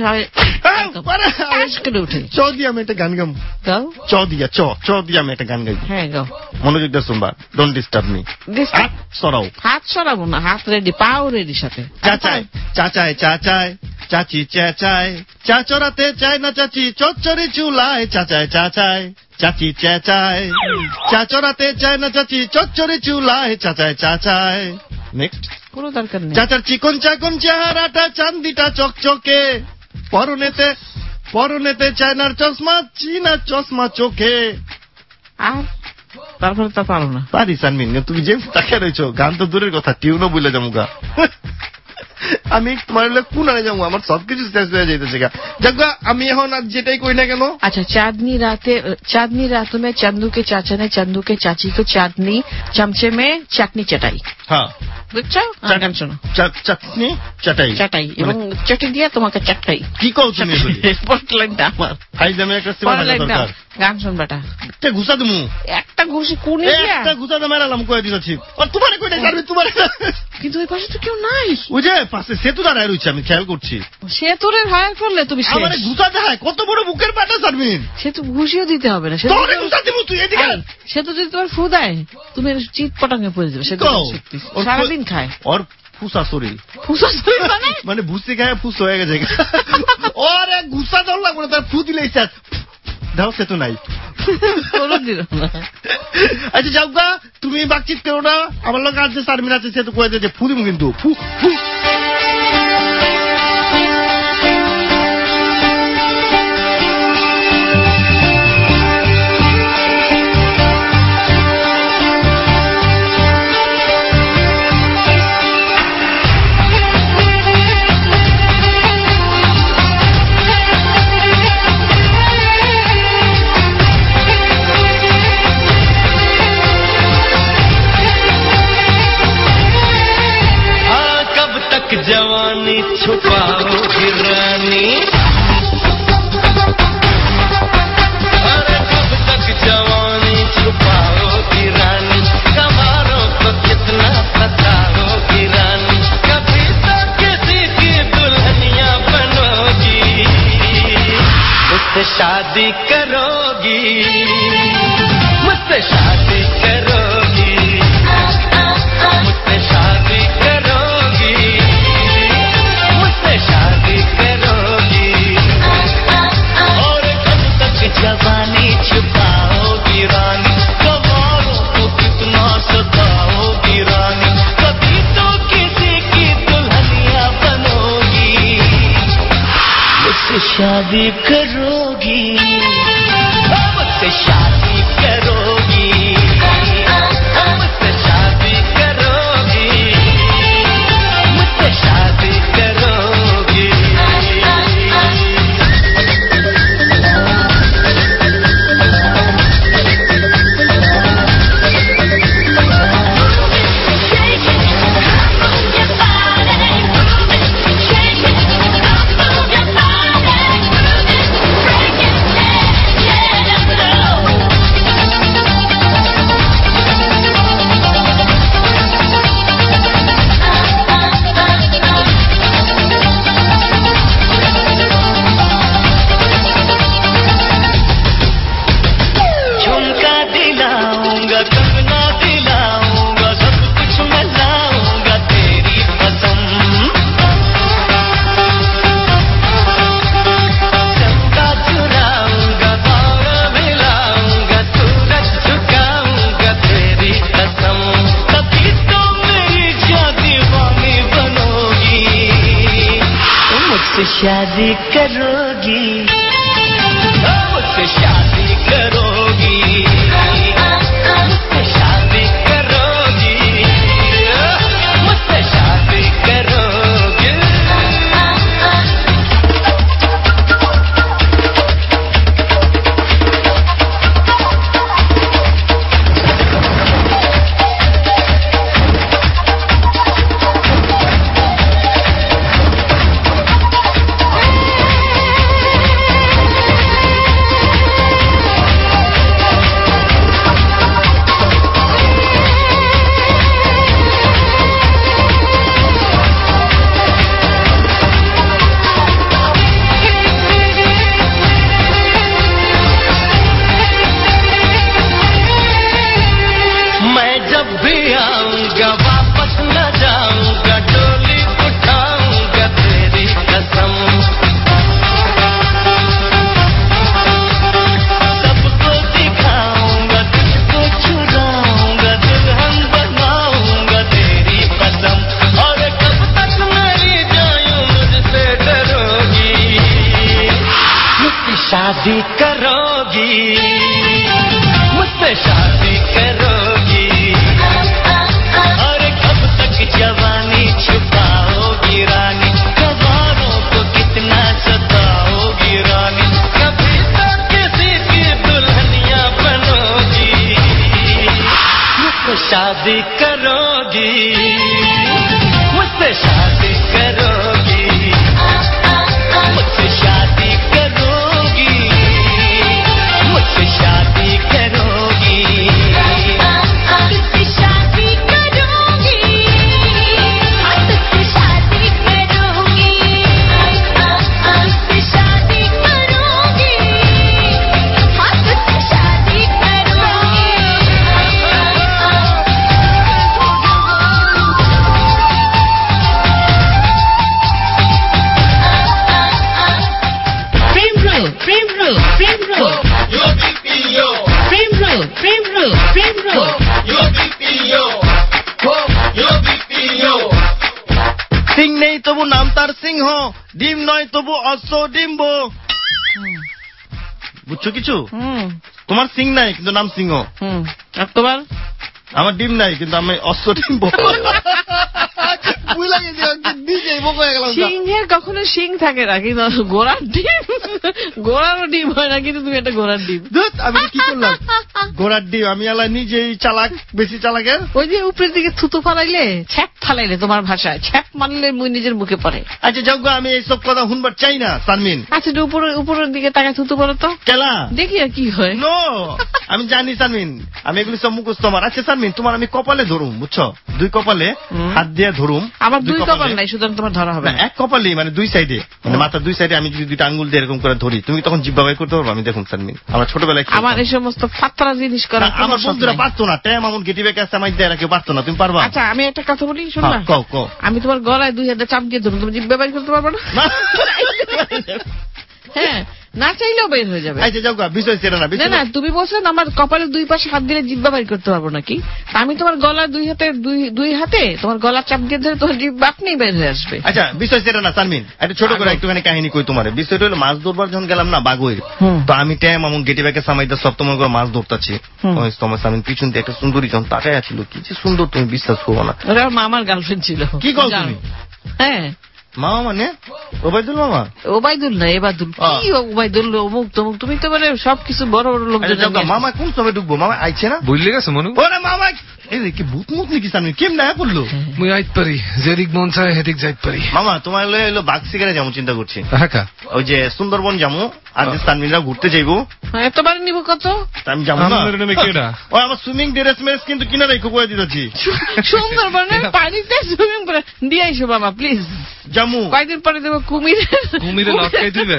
উঠে। চ দিয়ে আমি একটা গান গাম, গাও। চ দিয়া চ চ দিয়ে আমি একটা গান গাই। হ্যাঁ গাও, মনোযোগ দিয়ে শুনবা। Don't disturb me. হাত সরাও। হাত সরাবো না, হাত রেডি, পাও রেডি সাথে। চাচায় চাচায় চাচায় চাচি চেঁচায়, চা চড়াতে চায় না চাচি চচ্চড়ি চুলায়, চাচায় চাচায় চাচি চেঁচায়, চা চড়াতে চায় না চাচি চচ্চড়ি চুলায়, চাচায় চাচায়। নেক্সট। কোনো দরকার নেই। চাচার চিকন চাকন চেহারাটা চান্দিটা চকচকে, পরনেতে পরনেতে চায়নার চশমা, চীনা চশমা চোখে। আর তারপরে তা পারো না। পারি শারমিন, তুমি যে তাকে রয়েছো, গান তো দূরের কথা, টিউনও বলে যাবো গা। আমি তোমার কোন আনে যাবো, আমার সবকিছু শেষ হয়ে যাইতেছে গা। যাক, আমি এখন আর যেটাই কই না কেন। আচ্ছা, চাঁদনি রাতে, চাঁদনি রাত মে চন্দু কে চাচা ने चंदू के चाची को चांदनी चमचे में चटनी चटाई। হ্যাঁ বুঝছো, গান শোনো। চাটনি চাটাই চাটাই এবং চটি দিয়ে তোমাকে চাটাই। কি কও তুমি? স্পটলাইটটা আমার ফাইজামে একটা সিনেমা দরকার। গান শুন বেটা, একটা ঘুষা দিমু, একটা ঘুষি কোনি দিয়া একটা ঘুষা দে মেরালাম কই দিছি। আর তোমারে কইটা করবি তোমারে, কিন্তু ওই পাশে তো কেউ নাই। ওই যে পাশে সেতু দাঁড়ায় রইছে, আমি খেয়াল করছি। সেতুরে হায়ার করলে তুমি শেষ। আমারে ঘুষা দেয়, কত বড় বুকের পাটা শারমিন। সেতু ঘুষিও দিতে হবে না, সেতু ঘুষা দিমু তুই এদিকে। সেতু যদি তোমার ফু দেয়, তুমি চিৎ পটাঙ্গে পড়ে যাবে। সেতু সারাদিন খায় ওর ফুসা শরীর। ফুসা শরীর মানে মানে ভুসি খায় ফুস হয়ে গেছে। ওর এক ঘুষা দল লাগবে না, তার ফু দিলেই স্যার দাও, সেতু নাই। আচ্ছা যাও গা, তুমি বাকচিত করো না, আমার লোক আছে শারমিন আছে, সেতু কয়ে দিয়েছে ফু দিমু কিন্তু। ফু ফু शादी करोगी मुझसे शादी करोगी मुझसे शादी करोगी मुझसे शादी करोगी और कब तक जवानी छुपाओगी रानी सवालों को कितना सताओगी रानी कभी तो किसी की दुल्हनिया बनोगी मुझसे शादी करोगी मुझसे शादी करोगी मुझसे शादी करोगी मुझसे शादी करोगी शादी करोगी मुझसे शादी करोगी मुझसे शादी करोगी मुझसे शादी करोगी शादी करोगी मुझसे शादी करोगी और कब तक जवानी छुपाओगी रानी सवालों को कितना सताओगी रानी कभी तो किसी की दुल्हनिया बनोगी मुझसे शादी करोगी मुझसे शादी करोगी मुझसे शादी करोगी मुझसे शादी करोगी मुझसे शादी करोगी मुझसे शादी करोगी मुझसे शादी करोगी मुझसे शादी करोगी Frame roll, frame roll. Yo B P O. Frame roll, frame roll, frame roll. Yo B P O. Yo B P O. Singh নেই তবু নাম তার সিংহ ডিম নয় তবু অশ্ব ডিম্ব বুঝছো কিছু তোমার সিং নাই কিন্তু নাম সিংহ আর তোমার আমার ডিম নাই কিন্তু আমি অশ্ব ডিম্ব সিংহের কখনো সিং থাকে না কিন্তু ঘোড়ার ডিম ঘোড়ারও ডিম হয় না কিন্তু তুমি একটা ঘোড়ার ডিম আমি কি করলাম ঘোড়ার ডিম আমি আলা নিজেই চালাক, বেশি চালাকের। ওই যে উপরের দিকে থুতু ফালাইলে, ছ্যাপ ফালাইলে তোমার ভাষায়, ছ্যাপ মারলে মুই নিজের মুখে পড়ে। আচ্ছা যাও গো, আমি এইসব কথা শুনবার চাই না সানমিন। আচ্ছা উপরে উপরের দিকে তাকায় থুতু পড়ো তো, কেলা দেখি আর কি হয়। নো, আমি জানি সানমিন, আমি এগুলি সব মুখস্থ আমার। আচ্ছা সানমিন, তোমার আমি কপালে ধরুম, বুঝছো? দুই কপালে হাত দিয়ে ধরুম। আমার দুই কপাল নাই, সুতরাং তোমার ধরা হবে না। এক কপালেই, মানে দুই সাইডে, মানে মাথার দুই সাইডে আমি যদি দুইটা আঙ্গুল দিয়ে এরকম করে ধরি, তুমি তখন জিব্বা বাই করতে পারবো? আমি দেখুন সানমিন, আমার ছোটবেলায় আমার এই সমস্ত ফাত্রা জিনিস করা আমার বন্ধুরা পারতো না। ট্যাম এমন গেটি ব্যাগ আছে আমার দিয়ে কেউ পারতো না, তুমি পারবা? আচ্ছা আমি একটা কথা বলি, শুনবা? কও কও। আমি তোমার গলায় দুই হাতে চাপ দিয়ে ধরুন, তুমি জিব্বা বাই করতে পারবে না? হ্যাঁ, না চাইলেও বের হয়ে যাবে। আচ্ছা যাও গা, বিষয় সেটা না। না না, তুমি বলছো আমার কপালের দুই পাশে হাত দিলে জিব্বা বাইর করতে পারবো নাকি? আমি তোমার গলার দুই হাতে দুই হাতে তোমার গলার চাপ দিয়ে ধরে তোমার জিব্বা আপনি বের হয়ে আসবে। আচ্ছা বিষয় সেটা না সানমিন, একটা ছোট করে একটুখানি কাহিনী কই তোমার। বিষয়টা হলো মাছ ধরবার যখন গেলাম না বাগুইর, তো আমি ট্যাম এমন গেটি ব্যাগে সামাইতে সব তোমার করে মাছ ধরতাছি। তোমার সামনে পিছন দিয়ে একটা সুন্দরী যখন তাকায় আছিল, কি যে সুন্দর, তুমি বিশ্বাস করবো না। ওরা মামার গার্লফ্রেন্ড ছিল। কি কল তুমি? হ্যাঁ মামা মানে ওবায়দুল মামা? ওবায়দুল না, এবাদুল। কি ওবায়দুল অমুক তমুক, তুমি তো মানে সবকিছু বড় বড় লোক। মামা কোন সময় ঢুকবো? মামা আইছে না? বুঝলে গেছে মনু? ওরে মামা কি ভূত মুখ নাকি সামনে? কেম না করলো? মুই আইত পারি, যেদিক মন চায় সেদিক যাইত পারি। মামা তোমার এলো বাঘ শিকারে যাবো চিন্তা করছি। হ্যাঁ, ওই যে সুন্দরবন যাবো, আর যে সানমিনরা ঘুরতে যাইবো। এতবার নিব কত? আমি যাবো না। ও আমার সুইমিং ড্রেস মেরেস কিন্তু কিনা রেখে করে দিতেছি। সুন্দরবনের পানিতে সুইমিং করে দিয়ে আইসো বাবা প্লিজ। জামু কয়দিন পরে দেবো কুমির, কুমিরে লটকাই দিবেন।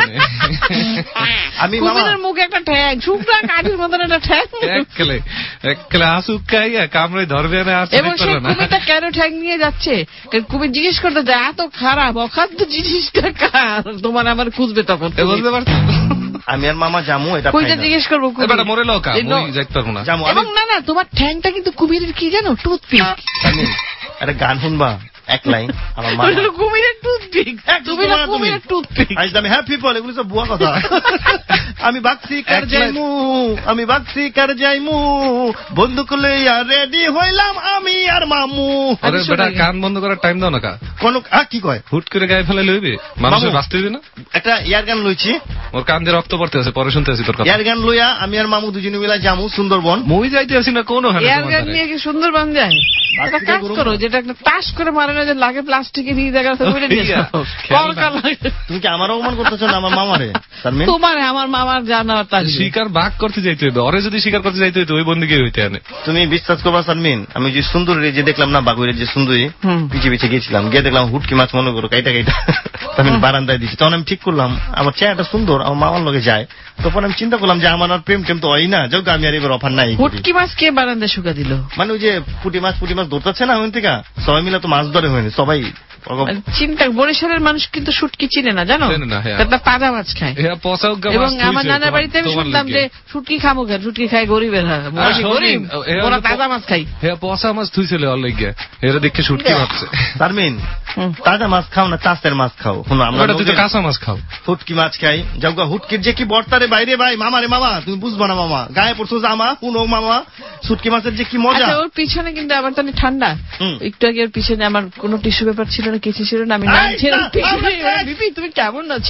আমি কুমিরের মুখে একটা ঠ্যাং, শুকনা কাঠির মতন একটা ঠ্যাং, একলে একলে আসুক খাইয়া কামড়ে ধরবে না। এবং সেই কুমিরটা কেন ঠ্যাং নিয়ে যাচ্ছে? কুমির জিজ্ঞেস করতে যায় এত খারাপ অখাদ্য জিনিসটা কার, তোমার আমার খুঁজবে তখন বুঝতে পারছো? আমি আর মামা জামু, এটা কইটা জিজ্ঞেস করবো। মরে লোকা যাইতে পারবো না। এবং না না, তোমার ঠ্যাংটা কিন্তু কুমিরের কি জানো, টুথপিক। একটা গান শুনবা এক লাইন? আমার মা কুমিরের টুথপিক, তুমি না কুমিরের টুথপিক। আমি হ্যাপি বল, এগুলো সব বুয়া কথা। আমি বাক্সি কার যাইমু, আমি বাক্সি কার যাইমু, বন্দুক লইয়া রেডি হইলাম আমি আর মামু। আরে বেটা কান বন্ধ করার টাইম দাও না কা। কোন কি কয়? হুট করে গায়ে ফেলে লইবে, মানুষের বাঁচতে দিবে না। একটা ইয়ার গান লইছি, ওর কান দিয়ে রক্ত পড়তে আছে, পরে শুনতে আছি তোর কথা। ইয়ার গান লইয়া আমি আর মামু দুজনে মিলা যামু সুন্দরবন। মুই যাইতে আছি না কোন হালে। ইয়ার গান নিয়ে কি সুন্দরবন যায়? একটা কাজ করো, যেটা একটা টাস করে মারে না, যে লাগে প্লাস্টিকে নিয়ে জায়গা বলে নিয়ে যাও। তুমি কি আমার অপমান করতেছো না আমার মামারে? তোমার আমার মামার জানা তার শিকার বাঘ করতে যাইতে হইতো, ওরে যদি শিকার করতে যাইতে হইতো ওই বন্দিকে হইতে আনে। তুমি বিশ্বাস করবা সানমিন, আমি যে সুন্দরী যে দেখলাম না বাগুইরের যে সুন্দরী, পিছিয়ে পিছিয়ে গেছিলাম, গিয়ে দেখলাম হুটকি মাছ মনে করো কাইটা কাইটা আমি বারান্দায় দিচ্ছি। তখন আমি ঠিক করলাম আমার চেহারাটা সুন্দর, আমার মামার লগে যায়। তখন আমি চিন্তা করলাম যে আমার আর প্রেম টেম তো হয় না, যাও আমি আর এবার অফার নাই। হুটকি মাছ কে বারান্দায় শুকা দিল? মানে ওই যে পুঁটি মাছ পুঁটি মাছ ধরতেছে না ওখান থেকে, সবাই মিলে তো মাছ ধরে হয়নি সবাই। চিন্তা, বরিশালের মানুষ কিন্তু শুটকি চিনে না, জানো? তাজা মাছ খায়। এবং আমার নানার বাড়িতে আমি শুনতাম যে শুটকি খামো কেন, শুটকি খায় গরিবের, গরিব ওরা তাজা মাছ খাই। হ্যাঁ পচা মাছ থুইছিল অল্লাইগা, এরা দেখে শুটকি ভাবছে। শারমিন তাজা মাছ খাও না চাষের মাছ খাও? আমরা তুই তো কাঁচা মাছ খাও। হুটকি মাছ খাই, যাও হুটকির যে কি বর্তারে বাইরে ভাই, মামা রে মামা তুমি বুঝবো না মামা, গায়ে পড়ছো জামা শুনো মামা, শুটকি মাছের যে কি মজা। ওর পিছনে কিন্তু আমার তো ঠান্ডা, একটু আগে ওর পিছনে আমার কোন টিস্যু পেপার ছিল না, কিছু ছিল না, আমি বিপি তুমি কেমন আছো?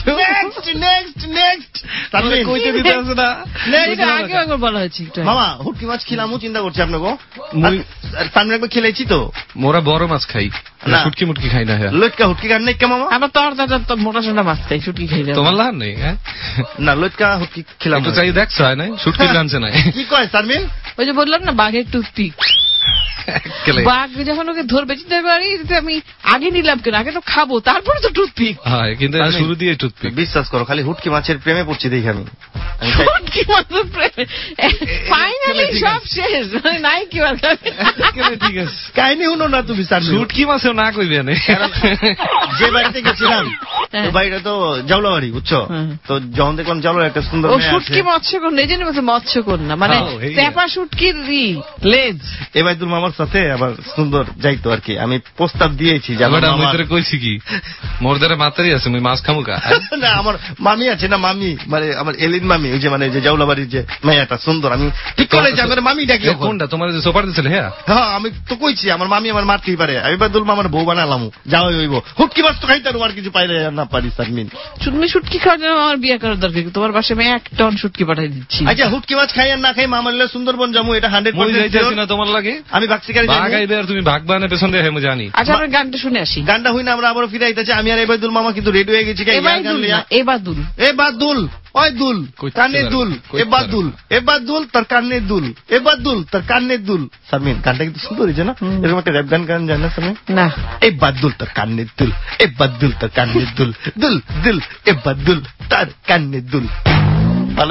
আগে একবার বলা হয়েছে মামা হুটকি মাছ খেলাম চিন্তা করছি আপনাকে, সামনে একবার খেলেছি তো। মোরা বড় মাছ খাই, শুটকি মুটকি খাই না। লটকা হুটকি খান নাই মামা? আমরা তো আর মোটা সোটা মাছ খাই, শুটকি খাই না। তোমার লাহার নেই না? লটকা হুটকি খেলাম তো চাই দেখছো না, শুটকি জানছে না। কি কয় শারমিন? ওই যে বললাম না বাঘের টুথপিক, বাঘ যখন ওকে ধরবে চিন্তা করি আমি আগে নিলাম কেন, আগে তো খাবো তারপরে তো টুথপিক। হ্যাঁ কিন্তু শুরু দিয়ে টুথপিক। বিশ্বাস করো খালি হুটকি মাছের প্রেমে পড়ছি দেখি আমি। হুটকি মাছের প্রেমে ফাইনালি সব শেষ, নাই কি ঠিক আছে কাহিনী শুনো না তুমি। শুটকি মাছেও না কইবে না। যে বাড়িতে গেছিলাম তো বাড়িটা তো জাউলা বাড়ি, বুঝছো তো, যখন দেখলাম জাউলার একটা সুন্দর শুটকি মৎস্যকর, নিজের মধ্যে মৎস্যকর না মানে চেপা শুটকির লেজ। এবাইদুল মামার সাথে আবার সুন্দর যাইতো আর কি, আমি প্রস্তাব দিয়েছি যে কইছি কি মোর দ্বারা মাতারি আছে আমি মাছ খামু কা না, আমার মামি আছে না, মামি মানে আমার এলিন মামি, ওই যে মানে যে জাউলা বাড়ির যে মেয়েটা সুন্দর, আমি ঠিক করে আমার মামি ডাকি। কোনটা তোমার যে সোপার দিছিল? হ্যাঁ হ্যাঁ আমি তো কইছি আমার মামি আমার মারতেই পারে, আমি এবাইদুল মামার বউ বানালাম, যাও হইব হুটকি মাছ তো খাইতে আর কিছু পাইলে না পারি শারমিন। তুমি শুটকি খাওয়ার জন্য আমার বিয়ে করার দরকার কি? তোমার বাসায় আমি এক টন শুটকি পাঠাই দিচ্ছি। আচ্ছা হুটকি মাছ খাই আর না খাই মামাল্লে সুন্দরবন যাবো, এটা হান্ড্রেড পার্সেন্ট না তোমার লাগে। আমি বাক্সিকারে ভাগাইবে আর তুমি ভাগ বানে পেছন দিয়ে হেমে জানি। আচ্ছা আমরা গানটা শুনে আসি। গানটা হই না আমরা আবার ফিরে আইতেছি। আমি আর এবাদুল মামা কিন্তু রেডি হয়ে গেছি। এবাদুল এবাদুল ওই দুল কানে দুল এবাদুল এবাদুল তার কানে দুল এবাদুল তার কানে দুল। শারমিন গানটা কিন্তু সুন্দর হয়েছে না? এরকম একটা র্যাপ গান গান জান না শারমিন? না। এবাদুল তার কানে দুল এবাদুল তার কানে দুল দুল দুল এবাদুল তার কানে দুল। ভালো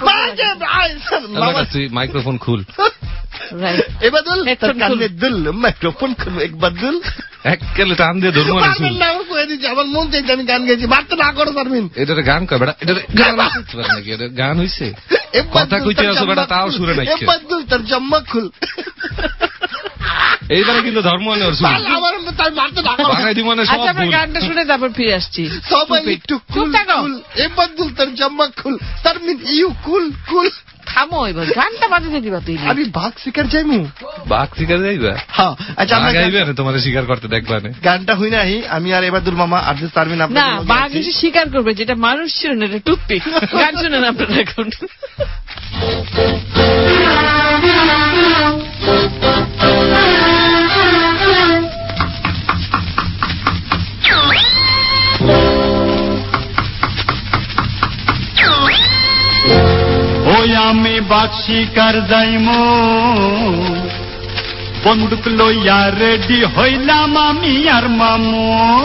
তুই মাইক্রোফোন খুল। এবাদুল তার কানে দুল মাইক্রোফোন খুল এবাদুল এককালে টান দিয়ে ধর্ম আমার মন চাইছে আমি গান গেছি বাড়তে না করো শারমিন। এটা গান কয় বেটা, এটা নাকি এটা গান হইছে? কথা কইতে আসো বেটা, তাও সুরে নাই। এবাদুল তার জাম্মা খুল। এইবারে কিন্তু ধর্ম নেওয়ার শুরু বাঙাই দিমানে সব আচ্ছা আমরা গানটা শুনে তারপর ফিরে আসছি। সবাই একটু কুল কুল এবাদুল তার জাম্মা খুল। Sharmin you cool cool. থামো এবার গানটা বাজাতে দিবা তুই। আমি বাঘ শিকার যাইমু। বাঘ শিকার যাইবা? হ্যাঁ। আচ্ছা আমরা গাইবে না তোমার শিকার করতে দেখবা না। গানটা হই নাই আমি আর এবাদুল মামা আর যে শারমিন আপনারা না বাঘ এসে শিকার করবে, যেটা মানুষ ছিল না এটা টুথপিক। গান শুনেন আপনারা এখন। ওই আমি বাঘ শিকার যাইমু, বন্দুক লইয়া রেডি হইলাম আমি আর মামু।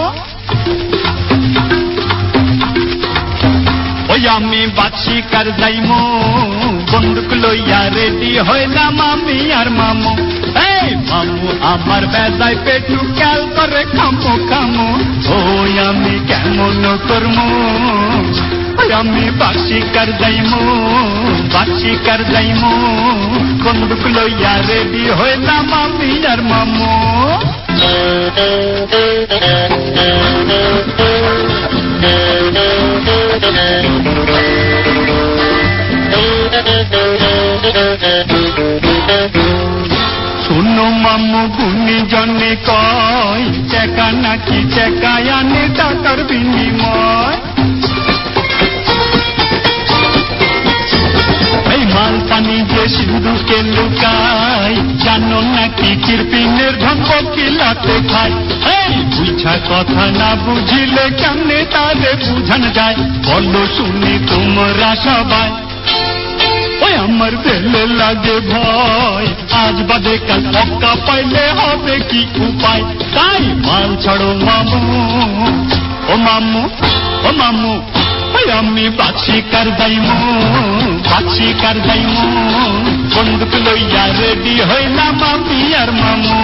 ওই আমি বাঘ শিকার যাইমু, বন্দুক লইয়া রেডি হইলাম আমি আর মামু। এই মামু আমার বেজায় পেটু ক্যাল করে খামো খামো। ওই আমি কেমন করমু, আমি বাঘ শিকার যাইমু বাঘ শিকার যাইমু, বন্দুক লইয়া রেডি হইলাম আমি আর মামু। শুনো মামু গুনি জনে কয়, চেকা নাকি চেকায় আনে টাকার বিনিময়। মাল পানি যে সিন্ধুকে লুকায়, জানো নাকি কিরপিনের ঢঙ্গ কিলাতে খায়। এই বুঝা কথা না বুঝিলে কেমনে তারে বুঝান যায়, বলো শুনি তোমরা সবাই। ওই আমার বেলে লাগে ভয়, আজ বাদে কাল মক্কা পাইলে হবে কি উপায়। তাই মাল ছাড়ো মামু ও মামু ও মামু। আমি বাঘ শিকার যাইমু বাঘ শিকার যাইমু, বন্দুক লইয়া রেডি হইলাম আমি আর মামু।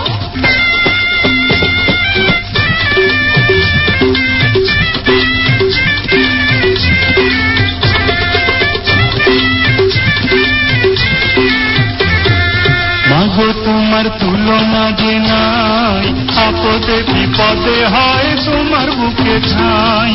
মাগো তোমার তুলনা যে নাই, আপদে বিপদে হয় তোমার বুকে ঠাই।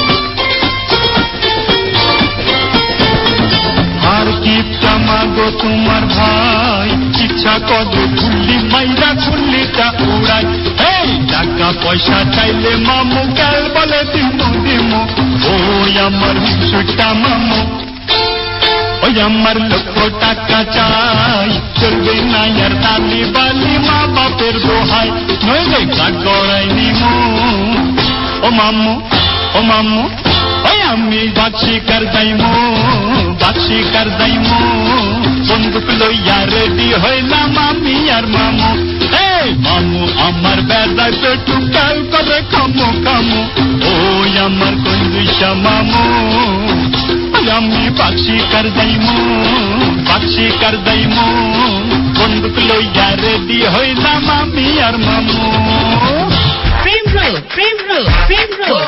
আর কিপটা মাগো তোমার ভাই, ইচ্ছা কদে খুললি মাইরা খুললিটা উড়াই। এই টাকা পয়সা চাইলে মামু কাল বলে দিমু দিমু। ওই আমার হুসুটা মামু, ওই আমার লক্ষ টাকা চাই, চলবে না আর তালি বালি মা বাপের দোহাই। নইলে কাঠ গড়াই নিমু ও মামু ও মামু। ওই আমি বাঘ শিকার যাইমু বাঘ শিকার যাইমু, বন্দুক লইয়া রেডি হইলাম আমি আর মামু। এই মামু আমার বেজায় পেটু কাল করে খামো খামো। ওই আমার কঞ্জুসা মামু, আমি বাঘ শিকার যাইমু বাঘ শিকার যাইমু, বন্দুক লইয়া রেডি হইলাম আমি আর মামু। প্রেম রোল প্রেম রোল প্রেম রোল।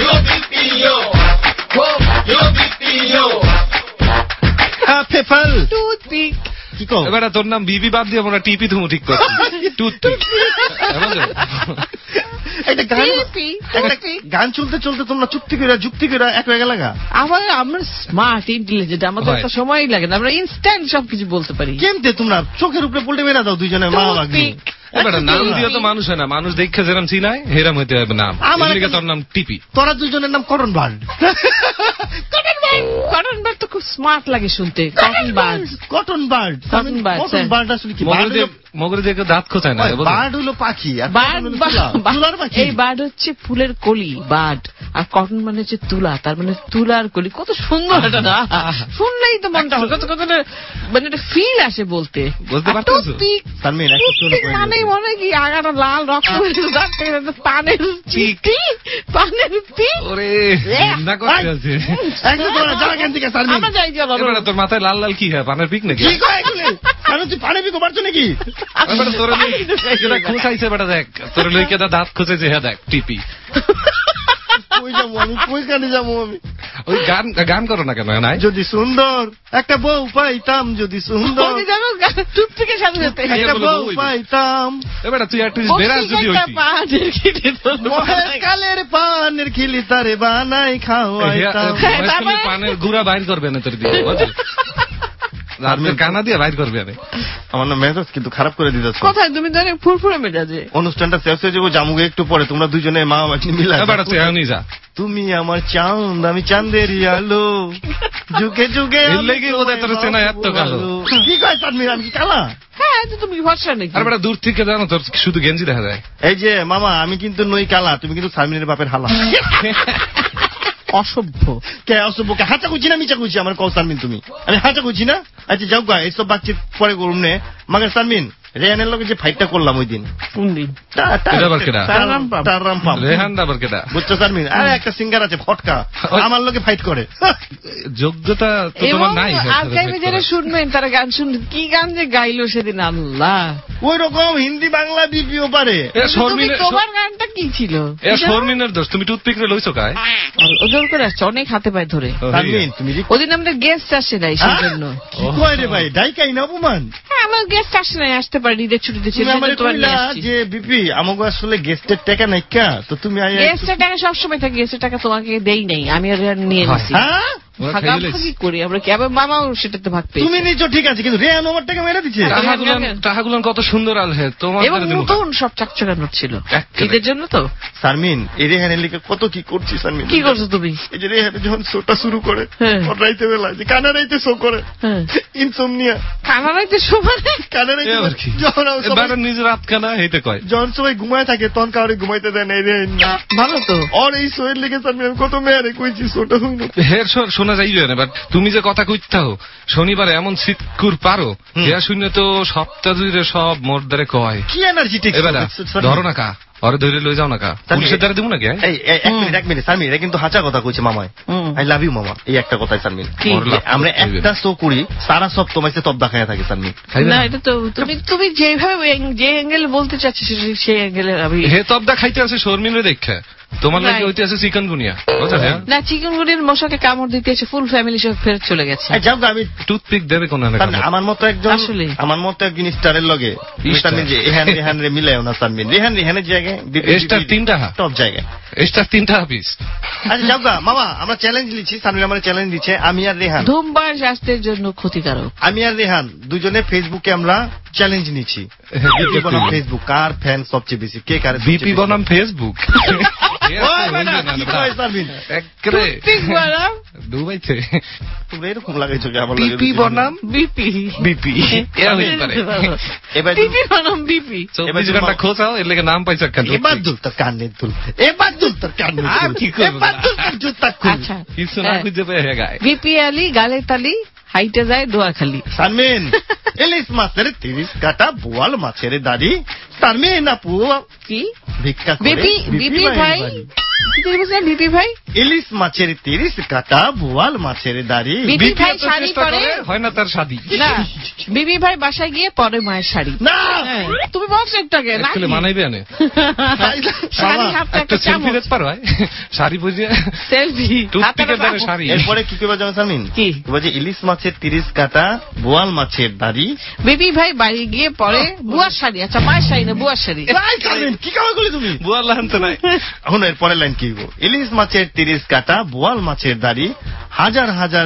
পেপাল টুথপিক কি কো? এবার তোর নাম বিবি বাদ দিয়ে আমরা টিপি তুমি ঠিক করছি। টুথপিক একটা গান একটা গান চলতে চলতে তোমরা চুক্তি করে যুক্তি করে এক হয়ে গেলে গা। আমার আমরা স্মার্ট ইন্টেলিজেন্ট, আমাদের একটা সময়ই লাগে না, আমরা ইনস্ট্যান্ট সবকিছু বলতে পারি। কেমতে তোমরা চোখের উপরে পল্টে মেরা দাও দুইজনের মা লাগবে। এবার নাম দিয়ে তো মানুষ হয় না, মানুষ দেখে যেরকম চিনায় হেরাম হইতে হবে নাম। এদিকে তোর নাম টিপি, তোরা দুজনের নাম cotton bird. Cotton bird, cotton bird তো খুব স্মার্ট লাগে শুনতে। Cotton bird, cotton bird, cotton bird, cotton bird আসলে কি? মগরে দিয়ে দাঁত খোঁচায় না, বার্ড হলো পাখি, আর বার্ড তুলার পাখি। এই বার্ড হচ্ছে ফুলের কলি বার্ড, আর কটন মানে হচ্ছে তুলা, তার মানে তুলার কলি। কত সুন্দর এটা না, শুনলেই তো মনটা কত কত মানে একটা ফিল আসে বলতে। বুঝতে পারছো তারমিন? মানে মনে কি আগাটা লাল রক্ত পানের চিঠি, পানের পিক। ওরে না করতে আছে আমরা যাই চলো। এবারে তোর মাথায় লাল লাল কি হয়? পানের পিক নাকি? কি কয় এগুলো? কারণ তুই পানের পিক পারছো নাকি? এবারে তোর এটা খোঁচাইছে বেটা, দেখ তোর লইকে দাঁত খোঁচেছে, হ্যাঁ দেখ টিপি। কই যাবো আমি, কইখানে যাবো আমি? ওই গান গান করো না কেন? নাই যদি সুন্দর একটা বউ পাইতাম, যদি সুন্দর টুথপিকের সাথে সাথে একটা বউ পাইতাম। এবারে তুই একটু বেরাস যদি হইতি। মহেশ কালের পানের খিলি তারে বানাই খাওয়াইতাম। পানের গুড়া বাইর করবে না তোর দিয়ে, কানা দিয়ে বাইর করবে না। আমার না মেজাজ কিন্তু খারাপ করে দিতেছ। কোথায় তুমি তো অনেক ফুরফুরে মেজাজে। অনুষ্ঠানটা শেষ হয়ে যাবো, জামুকে একটু পরে তোমরা দুজনে মা মিলা। এবারে তুই এখনই যা। তুমি আমার চাঁদ, আমি চাঁদেরই আলো, যুগে যুগে লেগে বোধহয় তোর চেনা এত কালো। কি কয় তানমির, আমি কি কালা? হ্যাঁ তুমি ভরসা নাকি? আর বেটা দূর থেকে জানো তোর শুধু গেঞ্জি দেখা যায়। এই যে মামা, আমি কিন্তু নই কালা, তুমি কিন্তু সালমিনের বাপের হালা। অসভ্য কে? অসভ্য কে? হাঁচা কুচি না মিচা কুচি আমার কও সালমিন তুমি? আমি হাঁচা কুচি না? আচ্ছা যাও গা, এইসব বাচ্চিত পরে করুন নে। মাগে সালমিন, রেহানের লগে যে ফাইটটা করলাম ওই দিন, বুঝছো সালমিন? আরে একটা সিঙ্গার আছে ফটকা, আমার লগে ফাইট করে। যোগ্যতা তো তোমার নাই। আর্কাইভে যারা শুনবেন তারা গান শুনবেন, কি গান যে গাইলো সেদিন, আল্লাহ। ওই রকম হিন্দি বাংলা বিপিও পারে। তোমার গানটা কি ছিল? শর্মিনের দোষ। তুমি টুথপিক রে লইছো কায়? ওজন করে আসছে অনেক হাতে পায়ে ধরে। ওদিন আমাদের গেস্ট আসে নাই, সেই জন্য। কি কয় রে ভাই, ডাইকাই না অপমান? আমার গেস্ট আসে নাই, আসতে পারি ঈদের ছুটিতে ছিল। যে বিপি আমাকে আসলে গেস্টের টাকা নাই কা, তো তুমি গেস্টের টাকা সবসময় থাকে, গেস্টের টাকা তোমাকে দেই নাই, আমি আর নিয়ে নিছি। ভাগাভাগি করি আমরা, কি আবার মামাও সেটাতে ভাগ পেয়েছে। তুমি নিছো ঠিক আছে, কিন্তু রেহান আমার টাকা মেরে দিচ্ছে। টাকাগুলো কত সুন্দর আলহে তোমার, এবং নতুন সব চাকচাকা নোট ছিল ঈদের জন্য। তো শারমিন, এই রেহানের লিখে কত কি করছি শারমিন। কি করছো তুমি? এই যে রেহান যখন শোটা শুরু করে, রাইতে বেলা যে কানা রাইতে শো করে, ইনসোমনিয়া। কানা রাইতে শো মানে? কানা রাইতে যখন এবারে নিজ রাত কানা হেতে কয়, যখন সবাই ঘুমায় থাকে তখন কাউরে ঘুমাইতে দেয় না। এই রেহান ভালো তো। আর এই শোয়ের লিখে শারমিন আমি কত মেয়ারে কইছি শোটা হইল। হের শোনা যাইবে না, বাট তুমি যে কথা কইতাও শনিবারে এমন শীতকুর পারো, এরা শুনে তো সপ্তাহ জুড়ে সব মোর দ্বারে কয়। কি এনার্জেটিক। এবার ধরো না কা, ওরে ধরে লই যাও না কা, পুলিশের দ্বারা দেবো নাকি? এক মিনিট এক মিনিট সালমিন, এটা কিন্তু হাঁচা কথা কইছে মামায়। আই লাভ ইউ মামা, এই একটা কথাই সালমিন। আমরা একটা শো করি, সারা সব তোমাকে তব দেখায় থাকে সালমিন। না এটা তো তুমি তুমি যেভাবে যে অ্যাঙ্গেল বলতে চাচ্ছ সেই অ্যাঙ্গেলে আমি হে তবদা খাইতে আছে শর্মিনে দেখে। তোমার লাগে হইতে আছে চিকেন গুনিয়া, বুঝছো? না চিকেন গুনিয়ার মশাকে কামড় দিতে এসে ফুল ফ্যামিলি সব ফেরত চলে গেছে। যাও আমি টুথপিক দেবে কোন না? আমার মতো একজন, আসলে আমার মতো একজন স্টারের লগে সালমিন যে এহান রেহান রে মিলায়ও না সালমিন। রেহান রেহানের জায়গায় স্টার তিনটা টপ জায়গায় স্টার তিনটা পিস। আচ্ছা যাও মামা, আমরা চ্যালেঞ্জ নিচ্ছি, সালমিন আমার চ্যালেঞ্জ দিচ্ছে। আমি আর রেহান, ধূমপান স্বাস্থ্যের জন্য ক্ষতিকারক। আমি আর রেহান দুজনে ফেসবুকে আমরা চ্যালেঞ্জ নিচ্ছি। বিপি বনাম ফেসবুক, কার ফ্যান সবচেয়ে বেশি, কে কার? বিপি বনাম ফেসবুক। এরকম লাগাইছো যে আমার বিপি বনাম বিপি বিপি এবার বিপি বনাম বিপি চব্বিশ ঘন্টা খোঁজাও, এর লেগে নাম পাইছো কেন? এবার দুল তোর কানের দুল, এবার দুল তোর কানের দুল, কি করব? এবার দুল তোর জুতা খুল। আচ্ছা কিছু না খুঁজে পেয়ে গায়। বিপি আলী গালে তালি, হাইটে যায় দোয়া খালি। সালমিন, ইলিশ মাছের তিরিশ কাটা, বোয়াল মাছের দাড়ি। সালমিন আপু কি ভিক্ষা করে বিপি বিপি ভাই, বিপি ভাই ইলিশ মাছের তিরিশ কাটা, বোয়াল মাছের দাড়ি। বিপি ভাই শাড়ি পরে, হয় না তার শাড়ি? না বিপি ভাই বাসায় গিয়ে পরে মায়ের শাড়ি। না তুমি বলছো একটাকে না মানাইবে আনে শাড়ি হাতে একটা সেলফি দিতে পারো? শাড়ি বুঝিয়ে সেলফি টুথপিকের দ্বারা শাড়ি। এরপরে কি কইবা জানো সালমিন? কি বলছে? ইলিশ মাছের তিরিশ কাটা, বোয়াল মাছের দাড়ি। বিপি ভাই বাড়ি গিয়ে পরে বুয়ার শাড়ি। আচ্ছা মায়ের শাড়ি না বুয়ার শাড়ি। কি কাজ করলি তুমি? বুয়ার লাইন তো নাই। এখন এর পরের লাইন কি? ইলিশ মাছের তিরিশ কাটা, বোয়াল মাছের দাড়ি, হাজার হাজার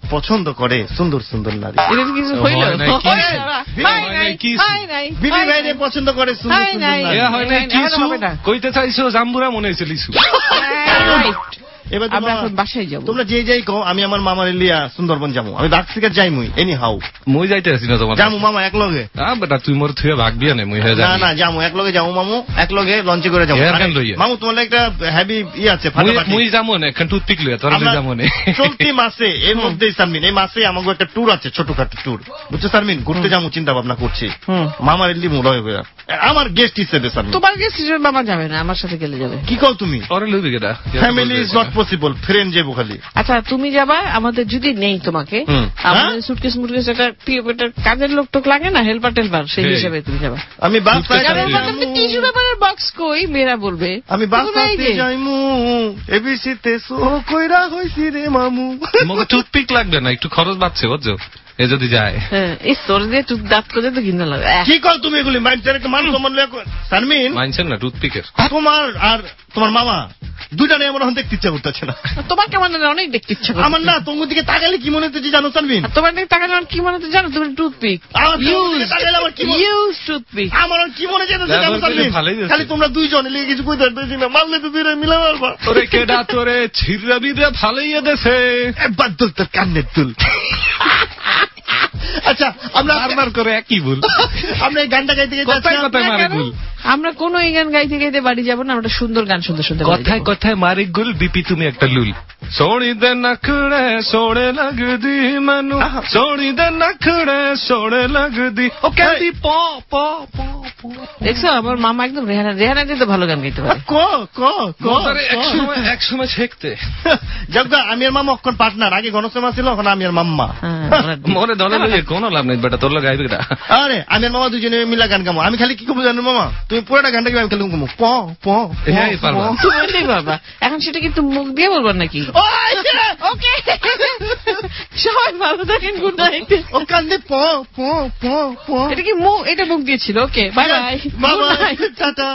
পছন্দ করে সুন্দর সুন্দর নারী। এটা কিছু হইল হয় নাই, কি? হয় নাই, কিছু? হয় নাই, বিবি হয় ভাইরে নাই। পছন্দ করে সুন্দর হয় সুন্দর নাই। নারী। এ হয় না নাই, কিছু হবে না। কইতে চাইছো জাম্বুরা মনে হয়েছে লিসু। Right. এবার আমরা তোমরা- এখন বাসায় যাবো। তোমরা যে যাই কও, আমি আমার মামার লিয়া সুন্দরবন যাবো। আমি বাঘ শিকার যাই মুই এনি হাউ মই যাইতে আছি না তোমার যাবো মামা এক লগে। হ্যাঁ বেটা তুই মোর থুয়ে ভাগবি না মই হয়ে না যাবি না যাবো এক লগে যাবো মামু, এক লগে লঞ্চে করে যাবো। এয়ার আরে, গান লইয়া। মামু তোমার লাগি একটা হ্যাভি ই আছে মুই ফাটাফাটি। মুই যামো না এখন টুথপিক লইয়া তোর আমরা যামো না চলতি মাসে এর মধ্যেই সারমিন এই মাসে আমাকে একটা ট্যুর আছে, ছোটখাটো ট্যুর বুঝছো সারমিন, ঘুরতে যাবো চিন্তা ভাবনা করছি। হুম। মামার এলি মুড হয়ে গেল আমার গেস্ট হিসেবে সারমিন। তোমার গেস্ট হিসেবে মামা যাবে না, আমার সাথে গেলে যাবে। কি কও তুমি? ওরে লইবি কেডা family is not possible, friend যাবো খালি। আচ্ছা তুমি যাবা, আমাদের যদি নেই তোমাকে, হুম। আমাদের হ্যাঁ? সুটকেস মুটকেস একটা পি- একটা কাজের লোক টোক লাগে না, হেল্পার টেল্পার, সেই সেই। হিসেবে তুমি যাবা। আমি বাসায় কারণ যাইমু, টিস্যু পেপারের বক্স কই মেয়েরা বলবে। আমি তোমরা এই বাসাতে যে, যাইমু, এবিসিতে সো কইরা হইছি রে মামু। মগে টুথপিক লাগবে না, একটু খরচ বাড়ছে বুঝছো, এ যদি যায়। হ্যাঁ, এই তোর দিয়ে তুই দাঁত করে তো ঘৃণা লাগে। আহ, কি কও তুমি এগুলি মাইন্ডের একটা মান সম্মান লইয়া কও। সারমিন মানছেন না টুথপিকের? তোমার আর তোমার মামা দুইটা নিয়ে আমার এখন দেখতে ইচ্ছা করতেছে না। তোমার কেমন যেন অনেক দেখতে ইচ্ছা করে। আমার না তোমার দিকে তাকালে কি মনে হচ্ছে জানো সারমিন? তোমার দিকে তাকালে আমার কি মনে হচ্ছে জানো? তুমি টুথপিক আমার তোমার দিকে তাকালে আমার কি মনে- ইউজ টুথপিক। আমার আর কি মনে যেতেছে জানো ব্যবহার করলে সারমিন? ভালোই হয়েছে। খালি তোমরা দুইজন এলিয়ে কিছু কইতে পারতেছি না, মারলে তো দুইটা মিলা মারবা। তোরে কেডা তোরে ছিড়াবি দে ফালাইয়া দেছে। একবার দুল তোর কান্নের দুল। আচ্ছা আমরা বারবার করে একই ভুল। আমরা এই গানটা গাইতে গাইতে কথায় আসলাম। কথায় মারে কেন? গুল, আমরা কোন এই গান গাইতে গাইতে বাড়ি যাবো না, আমরা সুন্দর গান শুনতে শুনতে বাড়ি কথায় যাবো। কথায় মারে গুল। বিপি তুমি একটা লুল। सोड़ी दे नखड़े सोड़े लगदी मैनू, सोड़ी दे नखड़े सोड़े लगदी। ओ कहती पो पो पो पो। দেখছো আমার মামা একদম রেহানা রেহানা দিয়ে তো ভালো গান গাইতে পারে। ক ক ক মোতারে এক সময় এক সময় শেখতে। জগদা আমি আর মামা অক্ষণ পার্টনার, আগে গণসেবা ছিল, এখন আমি আর মাম্মা। হ্যাঁ, মোরে দলে লইয়ে কোনো লাভ নাই বেটা, তোর লগে গাইবে কেডা? আরে আমি আর মামা দুজনে মিলা গান গামো। আমি খালি কি করবো জানো মামা, তুমি পুরোটা গানটা গাইবে, আমি খালি গামো প প প, এই পারবা। প। তুমি ওইটাই বাবা, এখন সেটা কিন্তু মুখ দিয়ে বলবার নাকি? ওই যে, ওকে, সবাই ভালো থাকেন, গুড নাইট। ও কান্দে প প প প। এটা কি মুখ, এটা মুখ দিয়েছিল। Okay, bye bye, bye good bye, night. টাটা।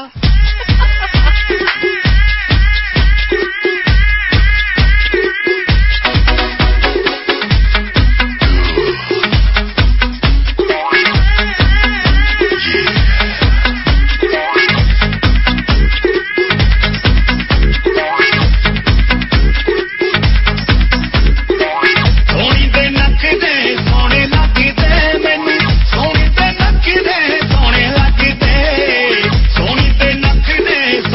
ਸੋਹਣੀ ਤੇ ਨੱਕਦੇ ਸੋਹਣੇ ਲੱਗਦੇ ਮੈਨੂੰ, ਸੋਹਣੀ ਤੇ ਨੱਕਦੇ ਸੋਹਣੇ ਲੱਗਦੇ, ਸੋਹਣੀ ਤੇ ਨੱਕਦੇ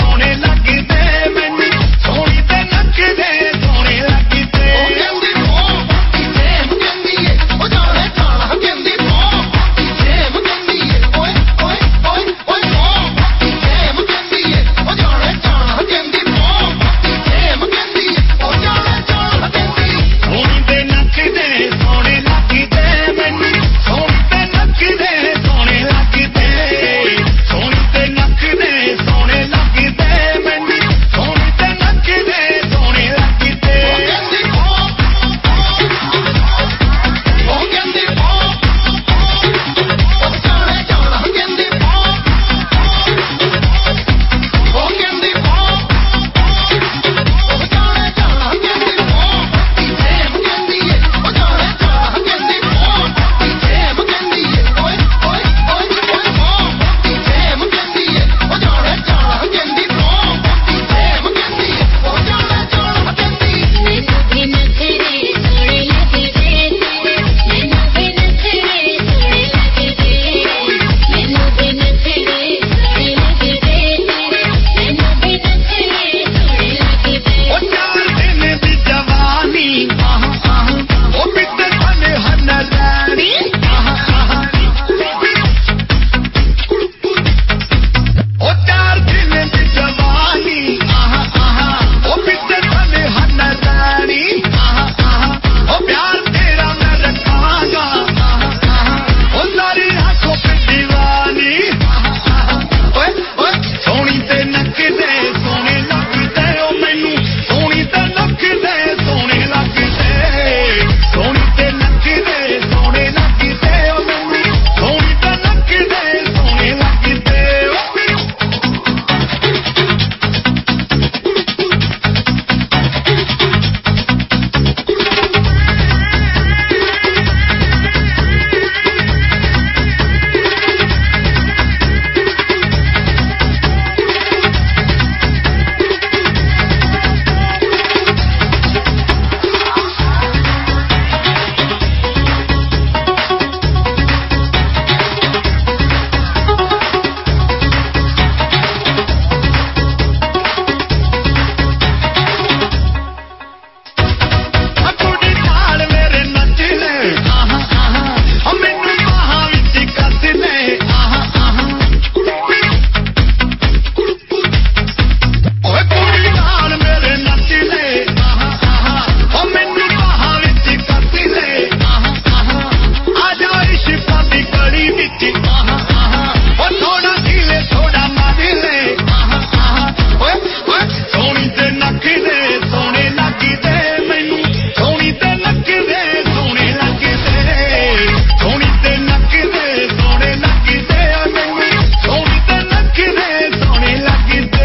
जी आहा आहा ओ थोड़ा ढीले थोड़ा मारिले आहा आहा ओए ओए सोनी ते नक दे सोने लगी दे मैनू सोनी ते नक दे सोने लगी दे सोनी ते नक दे सोने लगी दे मैनू सोनी ते नक दे सोने लगी दे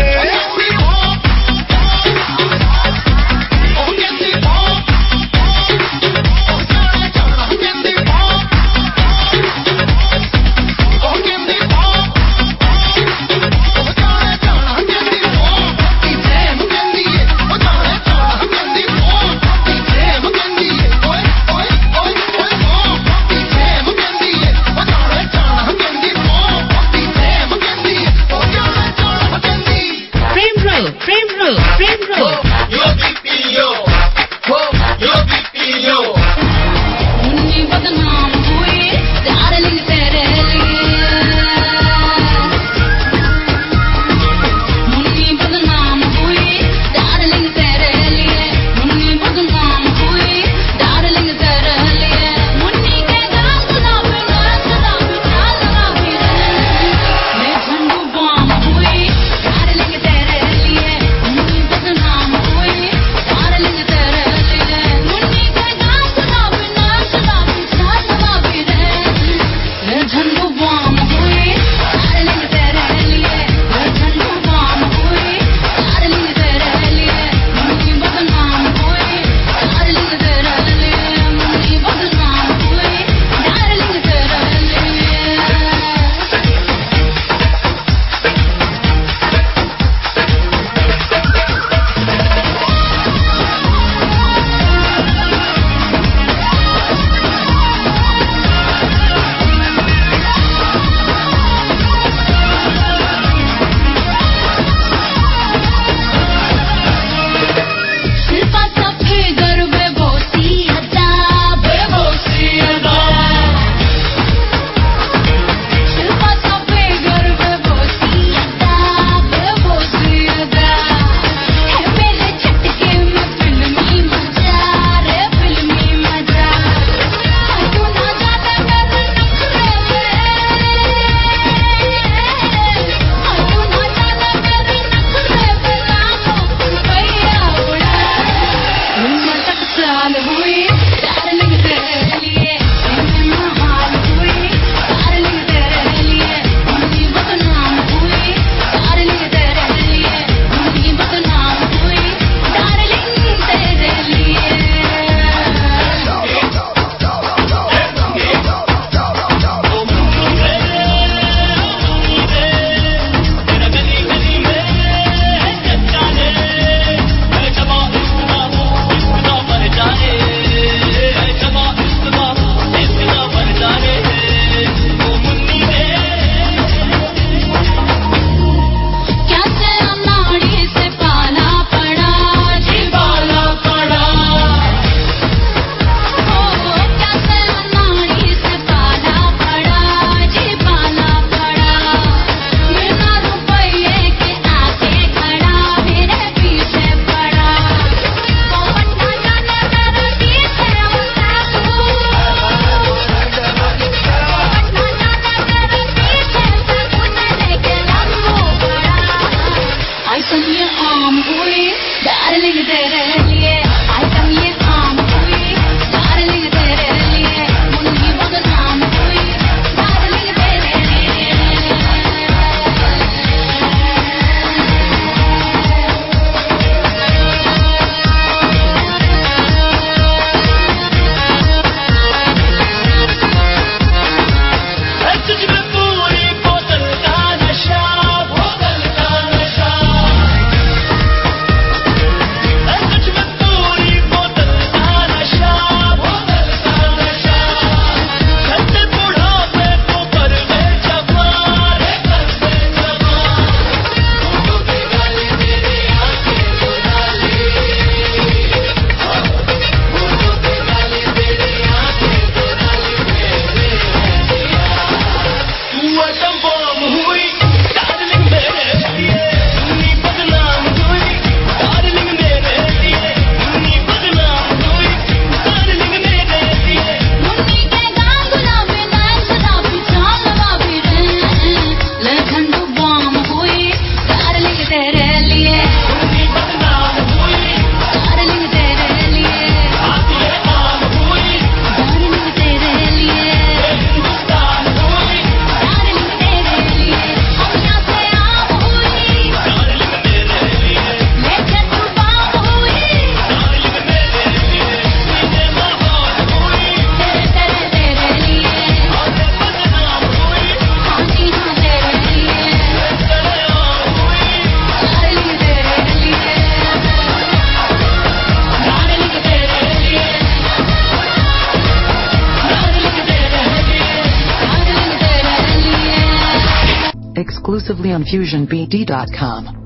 Exclusively on fusion b d dot com.